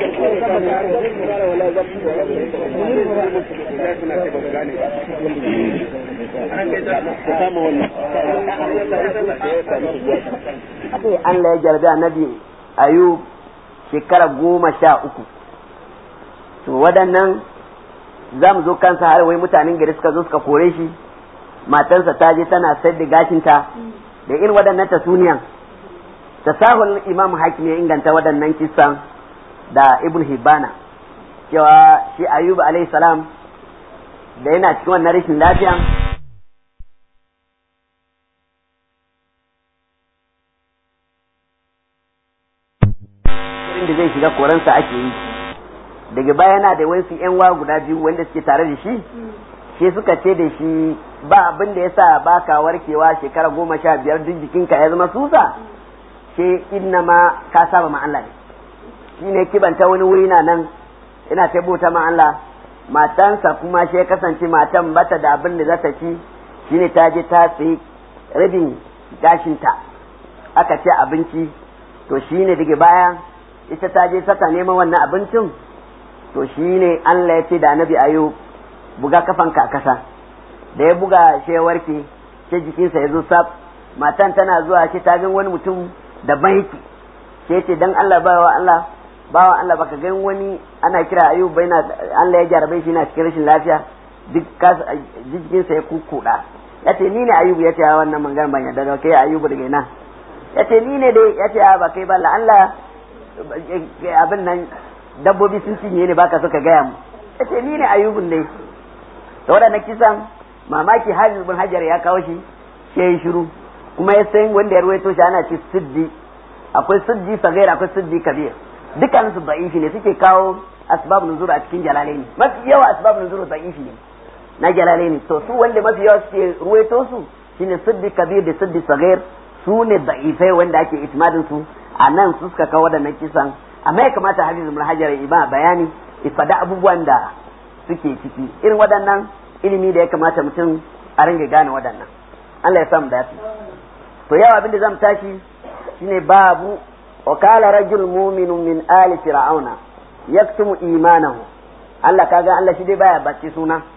wala zabi Allah ya jarbi annabi Ayub shekara goma sha uku to waɗannan za mu zo kansa har wai mutanen gari suka zo suka kore shi matansa ta je tana sayar da gashinta da irin waɗannan tasuniyan tasahul imam hakim ya inganta waɗannan kisan da ibn hibana cewa shi Ayub alayhi salam da yana cikin wannan rashin lafiya da zai shiga koransa ake yi daga baya yana da wasu yan wa guda biyu wanda suke tare da shi shi suka ce da shi ba abin da yasa baka warkewa shekara goma sha biyar duk jikinka ya zama susa shi inna ma ka saba ma Allah ne shi ne kibanta wani wuri na nan ina ta bauta ma Allah matansa kuma shi ya kasance matan bata da abin da za ta ci shine ta je ta sayi rabin gashinta aka ce abinci to shine daga baya ita ta je saka neman wannan abincin to shine Allah ya ce da Annabi Ayub buga kafanka a kasa da ya buga shi ya warke shi jikinsa ya zo sab matan tana zuwa shi ta gan wani mutum da banki shi ce dan Allah bawa Allah bawa Allah baka gan wani ana kira Ayub bai na Allah ya jarabe shi na cikin rashin lafiya duk jikinsa ya kukuda yace ni ne Ayub yace a wannan mangan ban yadda da kai Ayub daga ina yace ni ne dai yace a ba kai ba Allah abin nan dabbobi sun cinye ne baka so ka gaya mu yace ni ne Ayubun dai da wadannan kisan mamaki Hafiz bin Hajar ya kawo shi sai shiru kuma ya san wanda ya ruwaito shi ana ce siddi akwai siddi sagir akwai siddi kabir dukkan su da'ifi ne suke kawo asbab nuzur a cikin jalalaini mafi yawa asbab nuzur da'ifi ne na jalalaini to su wanda mafi yawa suke ruwaito su shine siddi kabir da siddi sagir su ne da'ifai wanda ake itmadin su a nan su suka kawo wadannan kisan amma ya kamata Hafiz bin Hajar ya ba bayani ifada abubuwan da suke ciki irin waɗannan ilimi da ya kamata mutum a ringa gane waɗannan Allah ya samu dafi to yawa abin da zamu tashi shine babu wa qala rajul mu'minun min ali fir'auna yaktumu imanahu Allah kaga Allah shi dai baya bacci suna